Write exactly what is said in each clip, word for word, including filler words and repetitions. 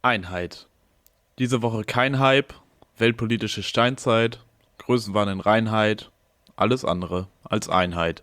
Einheit. Diese Woche kein Hype, weltpolitische Steinzeit, Größenwahn in Reinheit, alles andere als Einheit.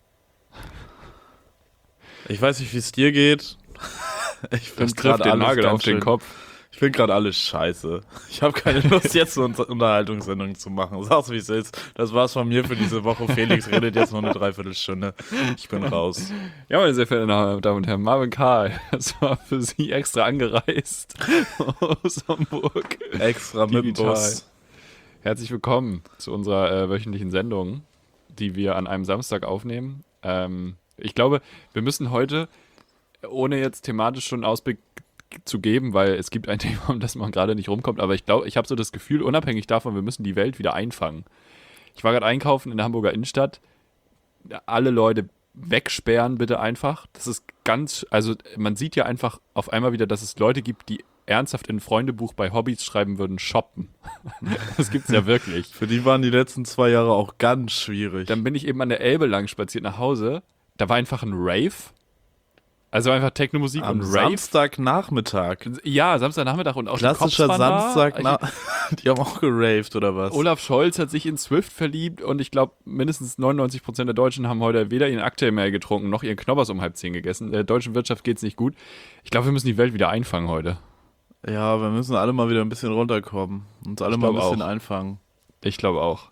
Ich weiß nicht, wie es dir geht. Ich finde gerade den alles Nagel ganz auf den schön- Kopf. Ich finde gerade alles scheiße. Ich habe keine Lust, jetzt eine Unter- Unterhaltungssendung zu machen. Sag's, wie es ist. Das war's von mir für diese Woche. Felix redet jetzt noch eine Dreiviertelstunde. Ich bin raus. Ja, meine sehr verehrten Damen und Herren, Marvin Karl, das war für Sie extra angereist aus Hamburg. Extra mit dem Digital. Bus. Herzlich willkommen zu unserer äh, wöchentlichen Sendung, die wir an einem Samstag aufnehmen. Ähm, ich glaube, wir müssen heute, ohne jetzt thematisch schon Ausblick zu geben, weil es gibt ein Thema, um das man gerade nicht rumkommt, aber ich glaube, ich habe so das Gefühl, unabhängig davon, wir müssen die Welt wieder einfangen. Ich war gerade einkaufen in der Hamburger Innenstadt, alle Leute wegsperren bitte einfach. Das ist ganz, also man sieht ja einfach auf einmal wieder, dass es Leute gibt, die ernsthaft in ein Freundebuch bei Hobbys schreiben würden, shoppen. Das gibt's ja wirklich. Für die waren die letzten zwei Jahre auch ganz schwierig. Dann bin ich eben an der Elbe lang spaziert nach Hause, da war einfach ein Rave. Also einfach Techno-Musik Am und Rave. Samstagnachmittag. Ja, Samstagnachmittag und auch Klassischer die Cops waren da. Samstag. Na, die haben auch geraved, oder was? Olaf Scholz hat sich in Swift verliebt und ich glaube, mindestens neunundneunzig Prozent der Deutschen haben heute weder ihren Cocktail mehr getrunken, noch ihren Knoppers um halb zehn gegessen. Der deutschen Wirtschaft geht's nicht gut. Ich glaube, wir müssen die Welt wieder einfangen heute. Ja, wir müssen alle mal wieder ein bisschen runterkommen. Uns alle Ich mal ein glaub bisschen auch. einfangen. Ich glaube auch.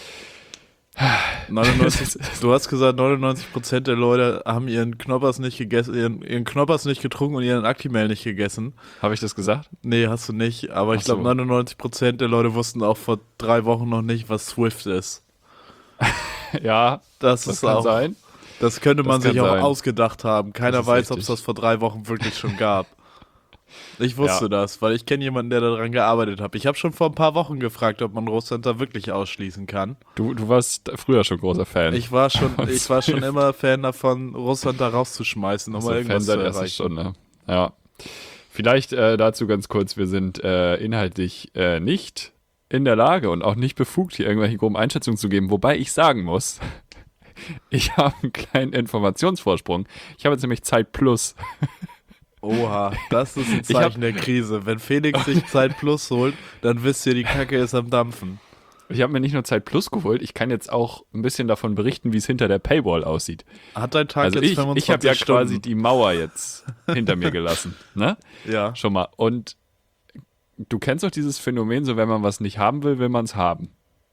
neunundneunzig, du hast gesagt, neunundneunzig Prozent der Leute haben ihren Knoppers nicht gegessen, ihren, ihren Knoppers nicht getrunken und ihren Actimel nicht gegessen. Habe ich das gesagt? Nee, hast du nicht. Aber ich Ach so. glaube, neunundneunzig Prozent der Leute wussten auch vor drei Wochen noch nicht, was Swift ist. Ja, Das, das ist kann auch, sein. Das könnte man Das sich kann auch sein. ausgedacht haben. Keiner Das ist weiß, ob es richtig. das vor drei Wochen wirklich schon gab. Ich wusste Ja. das, weil ich kenne jemanden, der daran gearbeitet hat. Ich habe schon vor ein paar Wochen gefragt, ob man Russland da wirklich ausschließen kann. Du, du warst früher schon großer Fan. Ich war schon, ich war schon immer Fan davon, Russland da rauszuschmeißen, um Also mal Fan irgendwas zu seit erster erreichen. Stunde. Ja. Vielleicht äh, dazu ganz kurz, wir sind äh, inhaltlich äh, nicht in der Lage und auch nicht befugt, hier irgendwelche groben Einschätzungen zu geben. Wobei ich sagen muss, ich habe einen kleinen Informationsvorsprung. Ich habe jetzt nämlich Zeit Plus. Oha, das ist ein Ich hab- Zeichen der Krise. Wenn Felix sich Zeit Plus holt, dann wisst ihr, die Kacke ist am Dampfen. Ich habe mir nicht nur Zeit Plus geholt, ich kann jetzt auch ein bisschen davon berichten, wie es hinter der Paywall aussieht. Hat dein Tag Also jetzt ich, fünfundzwanzig ich habe ja Stunden? quasi die Mauer jetzt hinter mir gelassen. Ne? Ja. Schon mal. Und du kennst doch dieses Phänomen, so wenn man was nicht haben will, will man es haben.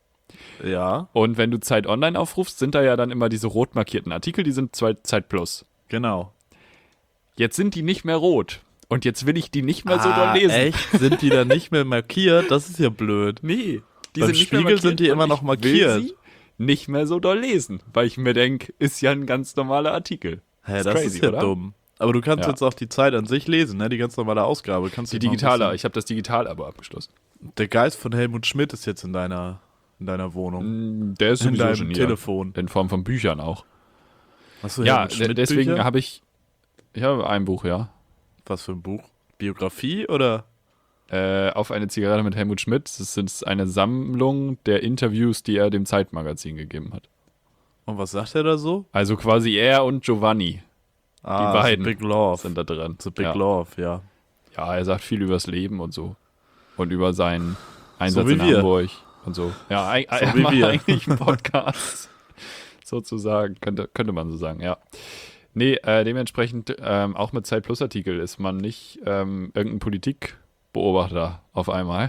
Ja, Und wenn du Zeit Online aufrufst, sind da ja dann immer diese rot markierten Artikel, die sind zwei- Zeit Plus. genau. Jetzt sind die nicht mehr rot. Und jetzt will ich die nicht mehr so ah, doll lesen. echt? Sind die dann nicht mehr markiert? Das ist ja blöd. Nee. Die Beim sind nicht mehr Spiegel markiert sind die und immer noch ich markiert. Will sie nicht mehr so doll lesen, weil ich mir denke, ist ja ein ganz normaler Artikel. Hä, Ist das crazy, ist ja oder? dumm. Aber du kannst Ja. jetzt auch die Zeit an sich lesen, ne? Die ganz normale Ausgabe. Kannst Die du noch ein digitale, bisschen- ich habe das Digital-Abo abgeschlossen. Der Geist von Helmut Schmidt ist jetzt in deiner, in deiner Wohnung. Mm, Der ist In sowieso deinem schon hier. Telefon. In Form von Büchern auch. Hast du Ja, Helmut Schmidt deswegen Bücher? habe ich, ich habe ein Buch, ja. Was für ein Buch? Biografie oder? Äh, auf eine Zigarette mit Helmut Schmidt. Das ist eine Sammlung der Interviews, die er dem Zeitmagazin gegeben hat. Und was sagt er da so? Also quasi er und Giovanni Ah, beiden The Big Love. sind da drin. The Big ja. Love, ja. ja, er sagt viel übers Leben und so. Und über seinen Einsatz wie in wir. Hamburg und so. Ja, eig So er wie macht wir. eigentlich einen Podcast. Sozusagen, könnte, könnte man so sagen, ja. Nee, äh, dementsprechend ähm, auch mit Zeit Plus Artikel ist man nicht ähm, irgendein Politikbeobachter auf einmal.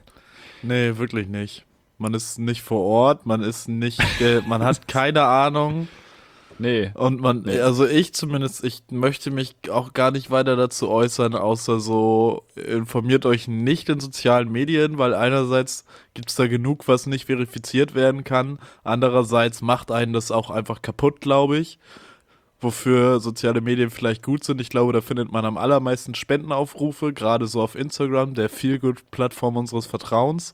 Nee, wirklich nicht. Man ist nicht vor Ort, man ist nicht, äh, man hat keine Ahnung. Nee. Und man, Nee. also ich zumindest, ich möchte mich auch gar nicht weiter dazu äußern, außer so, informiert euch nicht in sozialen Medien, weil einerseits gibt es da genug, was nicht verifiziert werden kann, andererseits macht einen das auch einfach kaputt, glaube ich, wofür soziale Medien vielleicht gut sind. Ich glaube, da findet man am allermeisten Spendenaufrufe, gerade so auf Instagram, der Feelgood-Plattform unseres Vertrauens.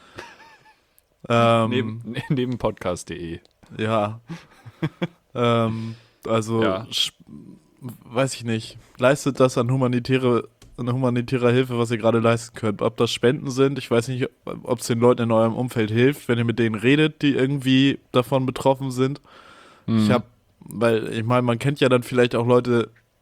Ähm, Neben, neben podcast punkt de. ja. ähm, also, Ja. sch- weiß ich nicht. Leistet das an humanitäre, an humanitärer Hilfe, was ihr gerade leisten könnt. Ob das Spenden sind, ich weiß nicht, ob es den Leuten in eurem Umfeld hilft, wenn ihr mit denen redet, die irgendwie davon betroffen sind. Mhm. Ich habe, weil ich meine, man kennt ja dann vielleicht auch Leute,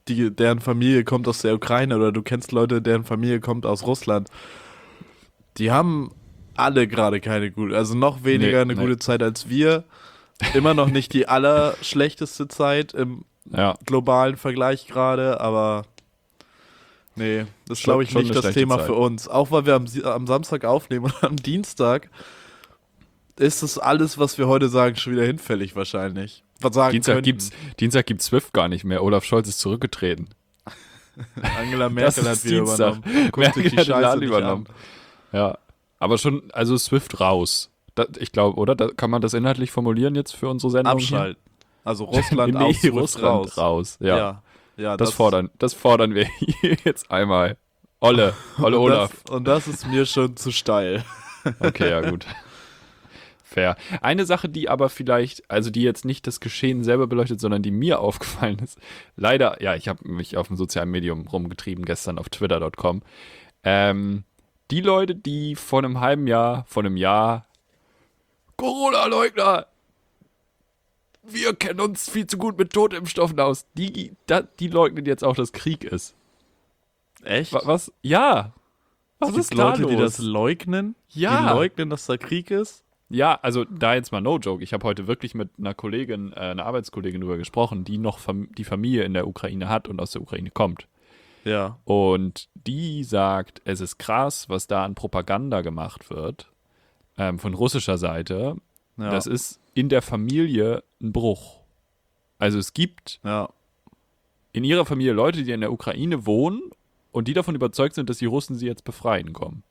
die, deren Familie kommt aus der Ukraine oder du kennst Leute, deren Familie kommt aus Russland. Die haben alle gerade keine gute, also noch weniger Nee, eine nee. gute Zeit als wir. Immer noch nicht die allerschlechteste Zeit im Ja, globalen Vergleich gerade, aber nee, das ist Schon- glaube ich schon nicht eine das schlechte Thema Zeit. für uns. Auch weil wir am, Si- am Samstag aufnehmen und am Dienstag ist das alles, was wir heute sagen, schon wieder hinfällig wahrscheinlich. Was sagen Dienstag könnten. gibt's, Dienstag gibt's Swift gar nicht mehr. Olaf Scholz ist zurückgetreten. Angela Merkel hat ist wieder Dienstag. übernommen. Guckt Merkel sich die hat den Scheiße Laden nicht übernommen. an. Ja, aber schon, also Swift raus. Das, ich glaube, oder? Da, kann man das inhaltlich formulieren jetzt für unsere Sendung? hier? Abschalten. Also Russland nee, aus, Swift Russland raus. raus. Ja, ja, ja, das, fordern, das fordern wir hier jetzt einmal. Olle, Olle und Olaf. Das, und das ist mir schon zu steil. Okay, ja gut. Fair. Eine Sache, die aber vielleicht, also die jetzt nicht das Geschehen selber beleuchtet, sondern die mir aufgefallen ist. Leider, ja, ich habe mich auf dem sozialen Medium rumgetrieben, gestern auf twitter Punkt com. Ähm, die Leute, die vor einem halben Jahr, vor einem Jahr Corona-Leugner, wir kennen uns viel zu gut mit Totimpfstoffen aus, die, da, die leugnen jetzt auch, dass Krieg ist. Echt? Wa- Was? Ja. Was es gibt ist da Leute, los? die das leugnen? Ja. Die leugnen, dass da Krieg ist? Ja, also da jetzt mal no joke. Ich habe heute wirklich mit einer Kollegin, äh, einer Arbeitskollegin drüber gesprochen, die noch Fam- die Familie in der Ukraine hat und aus der Ukraine kommt. Ja. Und die sagt, es ist krass, was da an Propaganda gemacht wird ähm, von russischer Seite. Ja. Das ist in der Familie ein Bruch. Also es gibt ja. in ihrer Familie Leute, die in der Ukraine wohnen und die davon überzeugt sind, dass die Russen sie jetzt befreien kommen.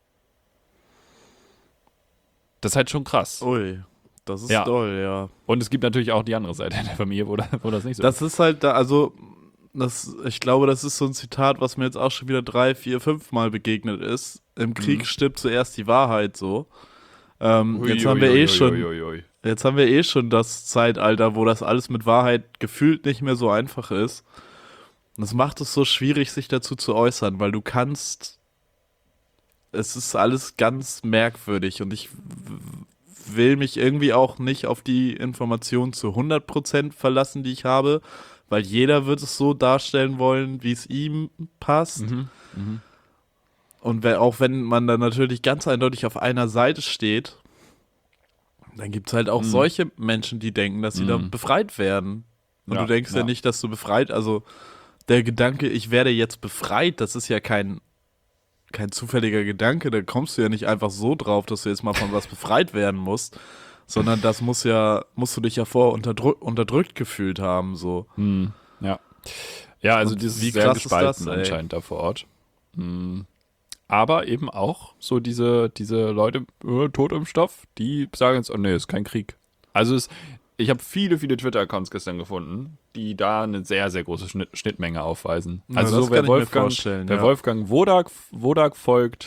Das ist halt schon krass. Ui, das ist Ja. doll, ja. Und es gibt natürlich auch die andere Seite in der Familie, wo, da, wo das nicht so Das ist halt da, also, das, ich glaube, das ist so ein Zitat, was mir jetzt auch schon wieder drei, vier, fünf Mal begegnet ist. Im Krieg Mhm. stirbt zuerst die Wahrheit, so. Ähm, Ui, jetzt ui, haben wir ui, eh ui, schon, ui, ui. jetzt haben wir eh schon das Zeitalter, wo das alles mit Wahrheit gefühlt nicht mehr so einfach ist. Und das macht es so schwierig, sich dazu zu äußern, weil du kannst, es ist alles ganz merkwürdig und ich w- will mich irgendwie auch nicht auf die Informationen zu hundert Prozent verlassen, die ich habe, weil jeder wird es so darstellen wollen, wie es ihm passt. Mhm. Mhm. Und wer, auch wenn man dann natürlich ganz eindeutig auf einer Seite steht, dann gibt es halt auch Mhm. solche Menschen, die denken, dass sie da Mhm. befreit werden. Und Ja, du denkst ja. ja. nicht, dass du befreit, also der Gedanke, ich werde jetzt befreit, das ist ja kein, kein zufälliger Gedanke, da kommst du ja nicht einfach so drauf, dass du jetzt mal von was befreit werden musst, sondern das muss ja, musst du dich ja vorher unterdrück, unterdrückt gefühlt haben, so. Mhm. Ja. Ja, also Und dieses wie sehr krass ist gespalten das, ey? anscheinend da vor Ort. Mhm. Aber eben auch so diese, diese Leute, äh, tot im Stoff, die sagen jetzt, oh nee, ist kein Krieg. Also es, ich habe viele, viele Twitter-Accounts gestern gefunden, die da eine sehr, sehr große Schnitt, Schnittmenge aufweisen. Ja, Also das so, wer kann ich mir Wolfgang, vorstellen, wer ja. Wolfgang Wodak, Wodak folgt,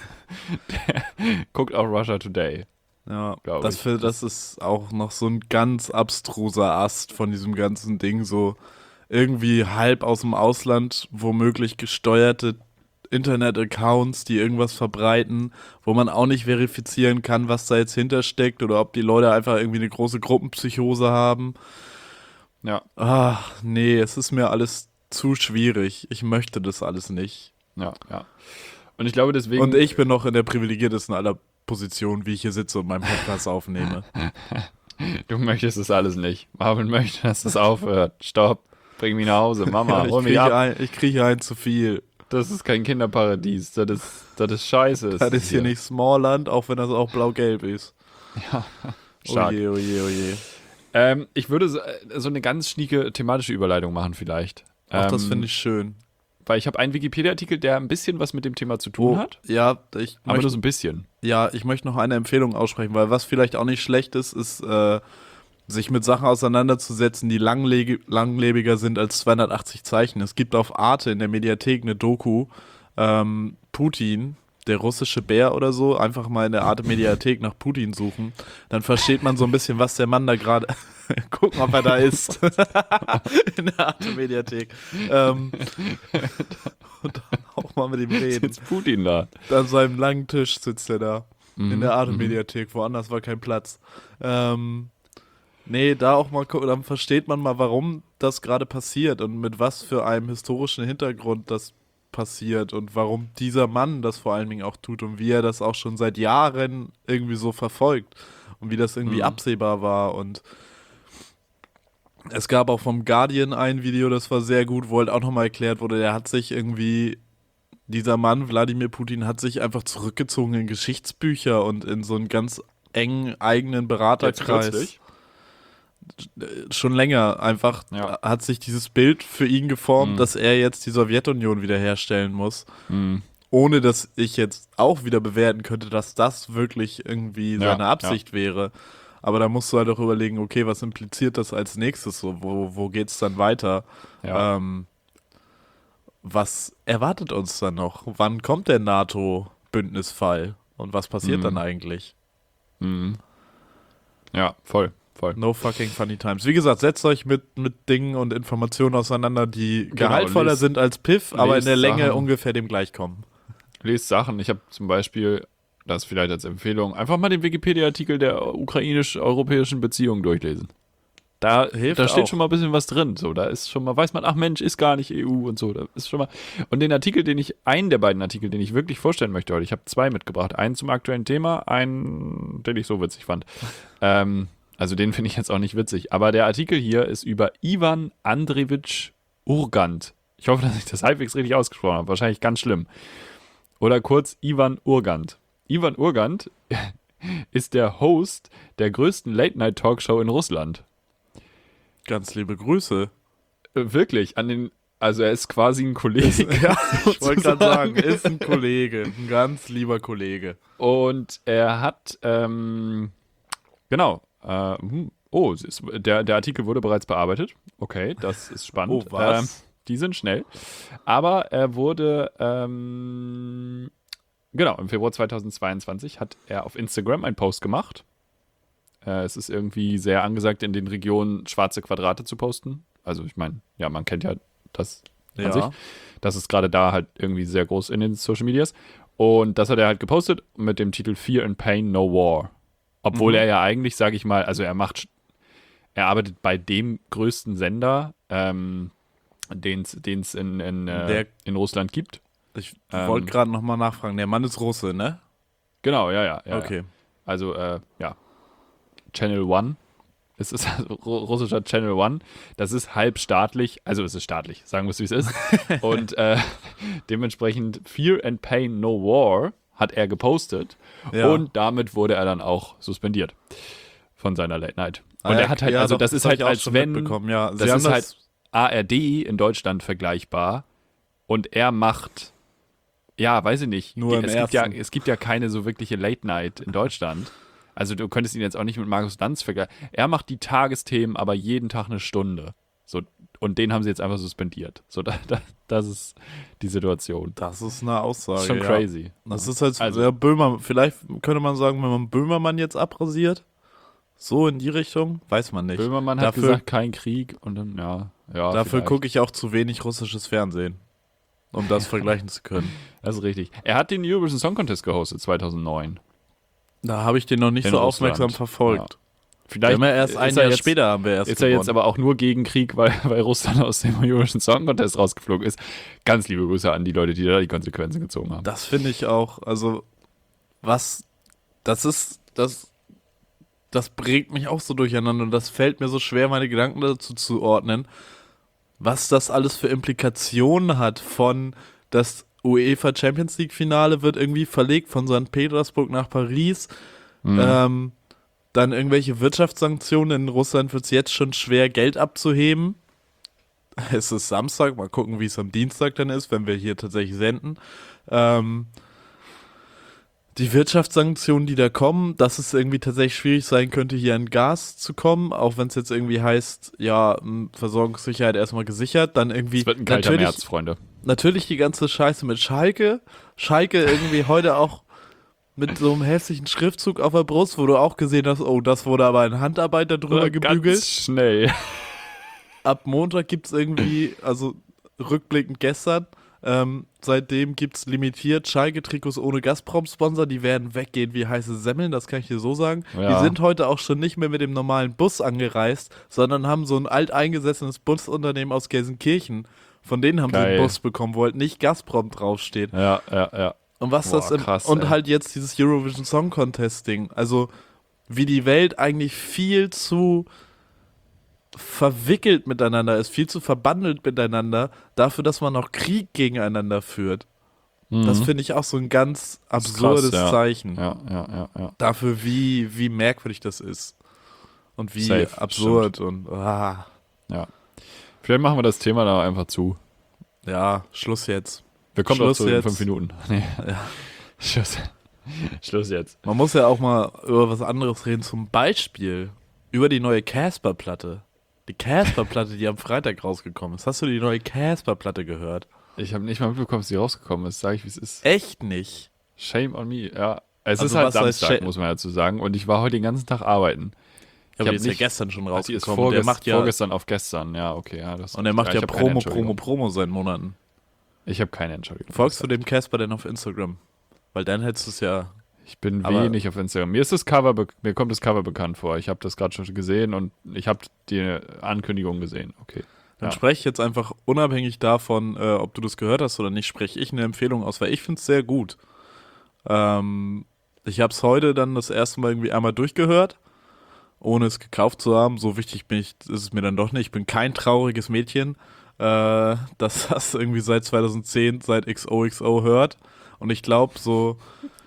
der guckt auch Russia Today. Ja, Glaub das, ich. für, das ist auch noch so ein ganz abstruser Ast von diesem ganzen Ding, so irgendwie halb aus dem Ausland womöglich gesteuerte Internet-Accounts, die irgendwas verbreiten, wo man auch nicht verifizieren kann, was da jetzt hintersteckt oder ob die Leute einfach irgendwie eine große Gruppenpsychose haben. Ja, Ach, nee, es ist mir alles zu schwierig. Ich möchte das alles nicht. ja, ja. Und ich glaube deswegen... Und ich bin noch in der privilegiertesten aller Positionen, wie ich hier sitze und meinen Podcast aufnehme. Du möchtest das alles nicht. Marvin möchte, dass das aufhört. Stopp. Bring mich nach Hause. Mama, Ja, ich hol mich kriege ab. ein, ich kriege ein zu viel. Das ist kein Kinderparadies. Das ist, das ist scheiße. Das ist hier nicht Smallland, auch wenn das auch blau-gelb ist. Stark. Oje, oje, oje. Ähm, ich würde so, so eine ganz schnieke thematische Überleitung machen vielleicht. Ach, das Ähm, finde ich schön. Weil ich habe einen Wikipedia-Artikel, der ein bisschen was mit dem Thema zu tun hat. ja, ich Aber nur möchte, so ein bisschen. ja, ich möchte noch eine Empfehlung aussprechen, weil was vielleicht auch nicht schlecht ist, ist, äh, sich mit Sachen auseinanderzusetzen, die langlege- langlebiger sind als zweihundertachtzig Zeichen. Es gibt auf Arte in der Mediathek eine Doku, ähm, Putin, der russische Bär oder so, einfach mal in der Arte-Mediathek nach Putin suchen. Dann versteht man so ein bisschen, was der Mann da gerade... Gucken, ob er da ist. In der Arte-Mediathek. Ähm, und dann auch mal mit ihm reden. Jetzt Putin da. An seinem langen Tisch sitzt er da. Mhm, In der Arte-Mediathek. Woanders war kein Platz. Ähm, nee, da auch mal gucken, dann versteht man mal, warum das gerade passiert und mit was für einem historischen Hintergrund das passiert und warum dieser Mann das vor allen Dingen auch tut und wie er das auch schon seit Jahren irgendwie so verfolgt und wie das irgendwie Mhm. absehbar war. Und es gab auch vom Guardian ein Video, das war sehr gut, wo halt auch nochmal erklärt wurde, der hat sich irgendwie, dieser Mann, Wladimir Putin, hat sich einfach zurückgezogen in Geschichtsbücher und in so einen ganz engen eigenen Jetzt Beraterkreis. kürzlich. Schon länger einfach Ja. hat sich dieses Bild für ihn geformt, Mhm. dass er jetzt die Sowjetunion wiederherstellen muss. Mhm. Ohne dass ich jetzt auch wieder bewerten könnte, dass das wirklich irgendwie Ja, seine Absicht wäre. Aber da musst du halt auch überlegen, okay, was impliziert das als nächstes so? Wo, wo geht's dann weiter? Ja. Ähm, was erwartet uns dann noch? Wann kommt der NATO-Bündnisfall? Und was passiert Mhm. dann eigentlich? Mhm. Ja, voll, voll. No fucking funny times. Wie gesagt, setzt euch mit, mit Dingen und Informationen auseinander, die Genau, gehaltvoller lest- sind als Piff, aber in lest der Länge Sachen. ungefähr dem gleichkommen. Lest Sachen. Ich habe zum Beispiel, das vielleicht als Empfehlung, einfach mal den Wikipedia-Artikel der ukrainisch-europäischen Beziehungen durchlesen. Da, Hilft da steht auch. schon mal ein bisschen was drin. So, da ist schon mal, weiß man, ach Mensch, ist gar nicht E U und so. Da ist schon mal. Und den Artikel, den ich, einen der beiden Artikel, den ich wirklich vorstellen möchte heute, ich habe zwei mitgebracht. Einen zum aktuellen Thema, einen, den ich so witzig fand. ähm, also den finde ich jetzt auch nicht witzig. Aber der Artikel hier ist über Ivan Andrewitsch Urgant. Ich hoffe, dass ich das halbwegs richtig ausgesprochen habe. Wahrscheinlich ganz schlimm. Oder kurz Ivan Urgant. Ivan Urgant ist der Host der größten Late-Night-Talkshow in Russland. Ganz liebe Grüße. Äh, Wirklich, an den, also er ist quasi ein Kollege. Ja, ich wollte gerade sagen, sozusagen. ist ein Kollege, ein ganz lieber Kollege. Und er hat, ähm, genau, äh, hm, oh, es ist, der, der Artikel wurde bereits bearbeitet. Okay, das ist spannend. Oh, was? Ähm, die sind schnell. Aber er wurde, ähm, genau, im Februar zweitausendzweiundzwanzig hat er auf Instagram einen Post gemacht. Äh, es ist irgendwie sehr angesagt, in den Regionen schwarze Quadrate zu posten. Also ich meine, ja, man kennt ja das an Ja. sich. Das ist gerade da halt irgendwie sehr groß in den Social Medias. Und das hat er halt gepostet mit dem Titel Fear and Pain, No War. Obwohl Mhm. er ja eigentlich, sage ich mal, also er macht, er arbeitet bei dem größten Sender, ähm, den es in, in, äh, Der- in Russland gibt. Ich Ähm, wollte gerade nochmal nachfragen. Der Mann ist Russe, ne? Genau, ja, ja. ja Okay. Ja. Also, äh, ja. Channel One. Es ist also ru- russischer Channel One. Das ist halb staatlich, also es ist staatlich, sagen wir es wie es ist. Und äh, dementsprechend Fear and Pain No War hat er gepostet. Ja. Und damit wurde er dann auch suspendiert von seiner Late Night. Und Ah, er hat halt, ja, also doch, das ist hab halt, ich auch als schon wenn, mitbekommen, ja. Sie das haben ist halt A R D in Deutschland vergleichbar. Und er macht, ja, weiß ich nicht. Nur im es, gibt ja, ersten. es gibt ja keine so wirkliche Late Night in Deutschland. Also du könntest ihn jetzt auch nicht mit Markus Lanz vergleichen. Er macht die Tagesthemen, aber jeden Tag eine Stunde. So, und den haben sie jetzt einfach suspendiert. So, da, da, das ist die Situation. Das ist eine Aussage. Das ist schon ja. crazy. Das ist halt, Also- ja, Böhmer, vielleicht könnte man sagen, wenn man Böhmermann jetzt abrasiert, so in die Richtung, weiß man nicht. Böhmermann hat Dafür- gesagt, kein Krieg und dann, ja, ja. Dafür vielleicht. gucke ich auch zu wenig russisches Fernsehen, um das vergleichen zu können. Das ist richtig. Er hat den Eurovision Song Contest gehostet zweitausendneun. Da habe ich den noch nicht In so Russland. aufmerksam verfolgt. Ja. Vielleicht Wir haben ja erst ein ist er Jahr jetzt, später haben wir erst Ist er jetzt gewonnen. aber auch nur gegen Krieg, weil, weil Russland aus dem Eurovision Song Contest rausgeflogen ist. Ganz liebe Grüße an die Leute, die da die Konsequenzen gezogen haben. Das finde ich auch, also was, das ist, das, das bringt mich auch so durcheinander und das fällt mir so schwer, meine Gedanken dazu zu ordnen, was das alles für Implikationen hat von, das UEFA Champions League Finale wird irgendwie verlegt von Sankt Petersburg nach Paris, Mhm. ähm, dann irgendwelche Wirtschaftssanktionen, in Russland wird es jetzt schon schwer, Geld abzuheben. Es ist Samstag, mal gucken, wie es am Dienstag dann ist, wenn wir hier tatsächlich senden. Ähm, die Wirtschaftssanktionen, die da kommen, dass es irgendwie tatsächlich schwierig sein könnte, hier an Gas zu kommen, auch wenn es jetzt irgendwie heißt, ja, m, Versorgungssicherheit erstmal gesichert, dann irgendwie Es wird ein kalter natürlich, März, Freunde. natürlich die ganze Scheiße mit Schalke. Schalke irgendwie heute auch mit so einem hässlichen Schriftzug auf der Brust, wo du auch gesehen hast, oh, das wurde aber in Handarbeit da drüber gebügelt. Ganz schnell. Ab Montag gibt es irgendwie, also rückblickend gestern, Ähm, seitdem gibt es limitiert Schalke-Trikots ohne Gazprom-Sponsor. Die werden weggehen wie heiße Semmeln, das kann ich dir so sagen. Ja. Die sind heute auch schon nicht mehr mit dem normalen Bus angereist, sondern haben so ein alteingesessenes Busunternehmen aus Gelsenkirchen. Von denen haben sie Geil. einen Bus bekommen, wo halt nicht Gazprom draufsteht. Ja, ja, ja. Und was Boah, das im, krass, und ey. halt jetzt dieses Eurovision Song Contest Ding. Also wie die Welt eigentlich viel zu verwickelt miteinander ist, viel zu verbandelt miteinander, dafür, dass man noch Krieg gegeneinander führt. Das Mhm. finde ich auch so ein ganz Das ist absurdes krass, ja. Zeichen. Ja, ja, ja, ja. Dafür, wie, wie merkwürdig das ist. Und wie Safe, absurd und ah, Ja. Vielleicht machen wir das Thema da einfach zu. ja, Schluss jetzt. Wir kommen doch Schluss zu in jetzt. fünf Minuten. Nee. Ja. Schluss. Schluss jetzt. Man muss ja auch mal über was anderes reden, zum Beispiel über die neue Casper-Platte. Die Casper-Platte, die am Freitag rausgekommen ist. Hast du die neue Casper-Platte gehört? Ich habe nicht mal mitbekommen, dass die rausgekommen ist. Sag ich, wie es ist. Echt nicht? Shame on me. Ja. Es Also ist halt was heißt Samstag, Sha- muss man dazu sagen. Und ich war heute den ganzen Tag arbeiten. Ja, hab aber die ist ja nicht- gestern schon Also die ist rausgekommen. Und der vorgest macht ja, vorgestern auf gestern. Ja, okay. Ja, das und er macht ich ja hab keine Promo, Entschuldigung. Promo, Promo seit Monaten. Ich habe keine Entschuldigung. Folgst du dem Casper denn auf Instagram? Weil dann hättest du es ja. Ich bin Aber- wenig auf Instagram. Mir ist das Cover, be- mir kommt das Cover bekannt vor. Ich habe das gerade schon gesehen und ich habe die Ankündigung gesehen. Okay. Dann Ja. spreche ich jetzt einfach unabhängig davon, äh, ob du das gehört hast oder nicht, spreche ich eine Empfehlung aus, weil ich finde es sehr gut. Ähm, ich habe es heute dann das erste Mal irgendwie einmal durchgehört, ohne es gekauft zu haben. So wichtig bin ich, ist es mir dann doch nicht. Ich bin kein trauriges Mädchen, äh, das das irgendwie seit zweitausendzehn, seit X O X O hört. Und ich glaube, so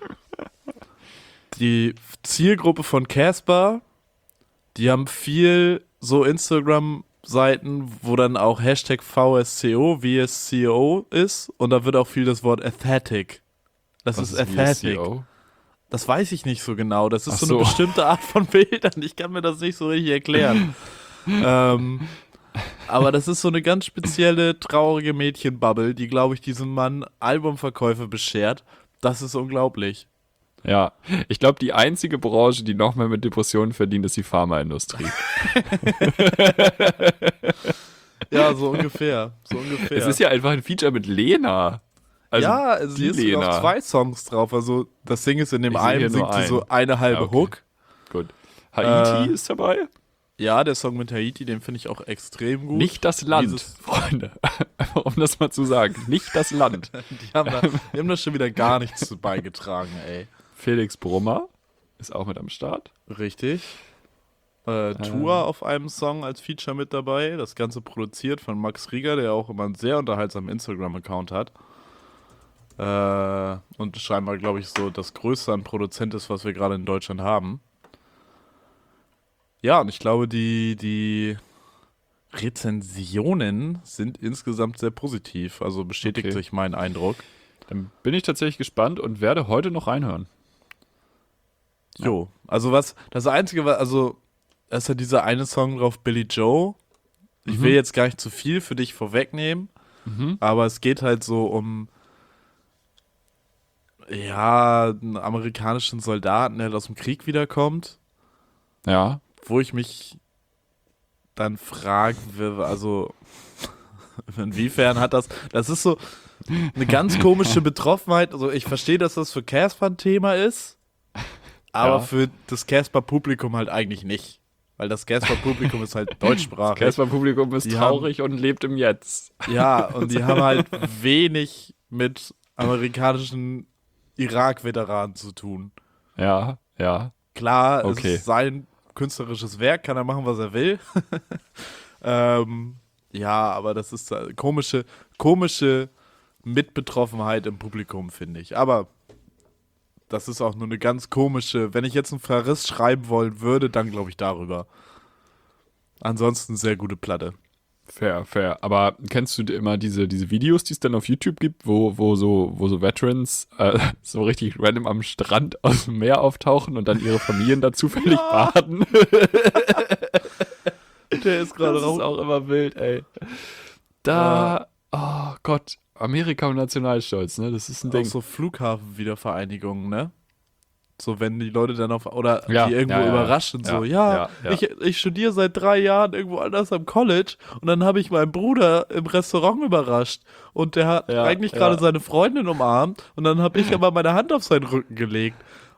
die Zielgruppe von Casper, die haben viel so Instagram-Seiten, wo dann auch Hashtag V S C O, V S C O ist und da wird auch viel das Wort Aesthetic. Das Was ist ist Aesthetic. V S C O? Das weiß ich nicht so genau. Das ist Ach so, so. eine bestimmte Art von Bildern. Ich kann mir das nicht so richtig erklären. ähm, aber das ist so eine ganz spezielle, traurige Mädchenbubble, die, glaube ich, diesem Mann Albumverkäufe beschert. Das ist unglaublich. Ja, ich glaube, die einzige Branche, die noch mehr mit Depressionen verdient, ist die Pharmaindustrie. Ja, so ungefähr. So ungefähr. Es ist ja einfach ein Feature mit Lena. Also ja, also die hier sind Lena. noch zwei Songs drauf. Also das Ding ist in dem Ich sehe hier einen nur singt sie einen. so eine halbe Ja, okay. Hook. Gut. Haiti Äh, ist dabei. Ja, der Song mit Haiti, den finde ich auch extrem gut. Nicht das Land, Dieses- Freunde. Um das mal zu sagen. Nicht das Land. Die haben, da, die haben da schon wieder gar nichts zu beigetragen, ey. Felix Brummer ist auch mit am Start. Richtig. Äh, Tour auf einem Song als Feature mit dabei. Das Ganze produziert von Max Rieger, der auch immer einen sehr unterhaltsamen Instagram-Account hat. Äh, und scheinbar, glaube ich, so das Größte an Produzent ist, was wir gerade in Deutschland haben. Ja, und ich glaube, die, die Rezensionen sind insgesamt sehr positiv. Also bestätigt Okay. sich mein Eindruck. Dann bin ich tatsächlich gespannt und werde heute noch reinhören. Jo, also was, das Einzige, was, also, da ist ja dieser eine Song drauf, Billy Joe. Ich Mhm. will jetzt gar nicht zu viel für dich vorwegnehmen, Mhm. aber es geht halt so um, ja, einen amerikanischen Soldaten, der halt aus dem Krieg wiederkommt, Ja. wo ich mich dann frage, also, inwiefern hat das, das ist so eine ganz komische Betroffenheit, also ich verstehe, dass das für Casper ein Thema ist, aber Ja. für das Casper-Publikum halt eigentlich nicht. Weil das Casper-Publikum ist halt deutschsprachig. Casper Publikum ist Die traurig und lebt im Jetzt. Ja, und die haben halt wenig mit amerikanischen Irak-Veteranen zu tun. Ja, ja. Klar, Okay. es ist sein künstlerisches Werk, kann er machen, was er will. ähm, ja, aber das ist äh, komische, komische Mitbetroffenheit im Publikum, finde ich. Aber das ist auch nur eine ganz komische, wenn ich jetzt einen Verriss schreiben wollen würde, dann glaube ich darüber. Ansonsten sehr gute Platte. Fair, fair. Aber kennst du immer diese, diese Videos, die es dann auf YouTube gibt, wo, wo, so, wo so Veterans äh, so richtig random am Strand aus dem Meer auftauchen und dann ihre Familien da zufällig baden? Der ist gerade Das ist raus. auch immer wild, ey. Da, oh Gott, Amerika und Nationalstolz, ne? Das ist ein Auch Ding. so Flughafenwiedervereinigungen, ne? So, wenn die Leute dann auf, oder Ja, die irgendwo ja, ja, überraschen, ja, so, ja, ja, ja. Ich, ich studiere seit drei Jahren irgendwo anders am College und dann habe ich meinen Bruder im Restaurant überrascht und der hat Ja, eigentlich ja. gerade seine Freundin umarmt und dann habe ich aber meine Hand auf seinen Rücken gelegt.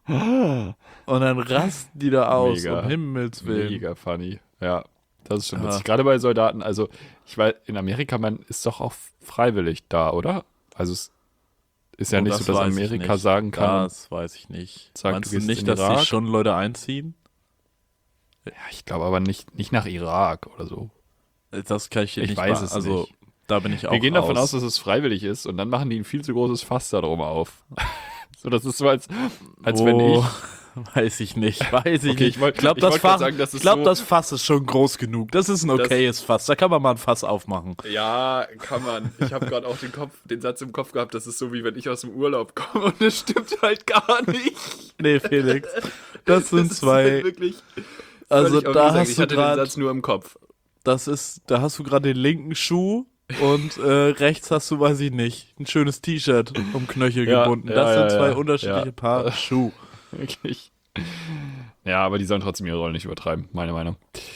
Und dann rasten die da aus, Mega. um Himmels Willen. Mega funny. Ja, das ist schon Ja. witzig. Gerade bei Soldaten, also ich weiß, in Amerika, man ist doch auch freiwillig da, oder? Also es ist ja Oh, nicht das so, dass weiß ich Amerika nicht. sagen kann, Das weiß ich nicht. Sagt, Meinst du du gehst nicht, in dass Irak? die schon Leute einziehen? ja, ich glaube aber nicht, nicht nach Irak oder so. Das kann ich dir Ich nicht weiß be- es Also, nicht. da bin ich auch Wir gehen davon raus. aus, dass es freiwillig ist und dann machen die ein viel zu großes Fass darum auf. So, das ist so, als, als wenn Oh, ich. Weiß ich nicht, weiß ich Okay, nicht. ich wollt- glaube, ich das, wollt grad Fass, sagen, das ist ich glaub, so- das Fass ist schon groß genug. Das ist ein Das- okayes Fass. Da kann man mal ein Fass aufmachen. Ja, kann man. Ich habe gerade auch den Kopf, den Satz im Kopf gehabt, das ist so wie wenn ich aus dem Urlaub komme und das stimmt halt gar nicht. Nee, Felix. Das sind Das ist zwei. halt wirklich Also, völlig da ungesagt. hast Ich du hatte den gerade. Satz nur im Kopf. Das ist. Da hast du gerade den linken Schuh. Und äh, rechts hast du, weiß ich nicht, ein schönes T-Shirt um Knöchel Ja, gebunden. ja, Das ja, sind zwei ja. unterschiedliche Ja. Paar Schuh. Wirklich. Ja, aber die sollen trotzdem ihre Rolle nicht übertreiben, meine Meinung.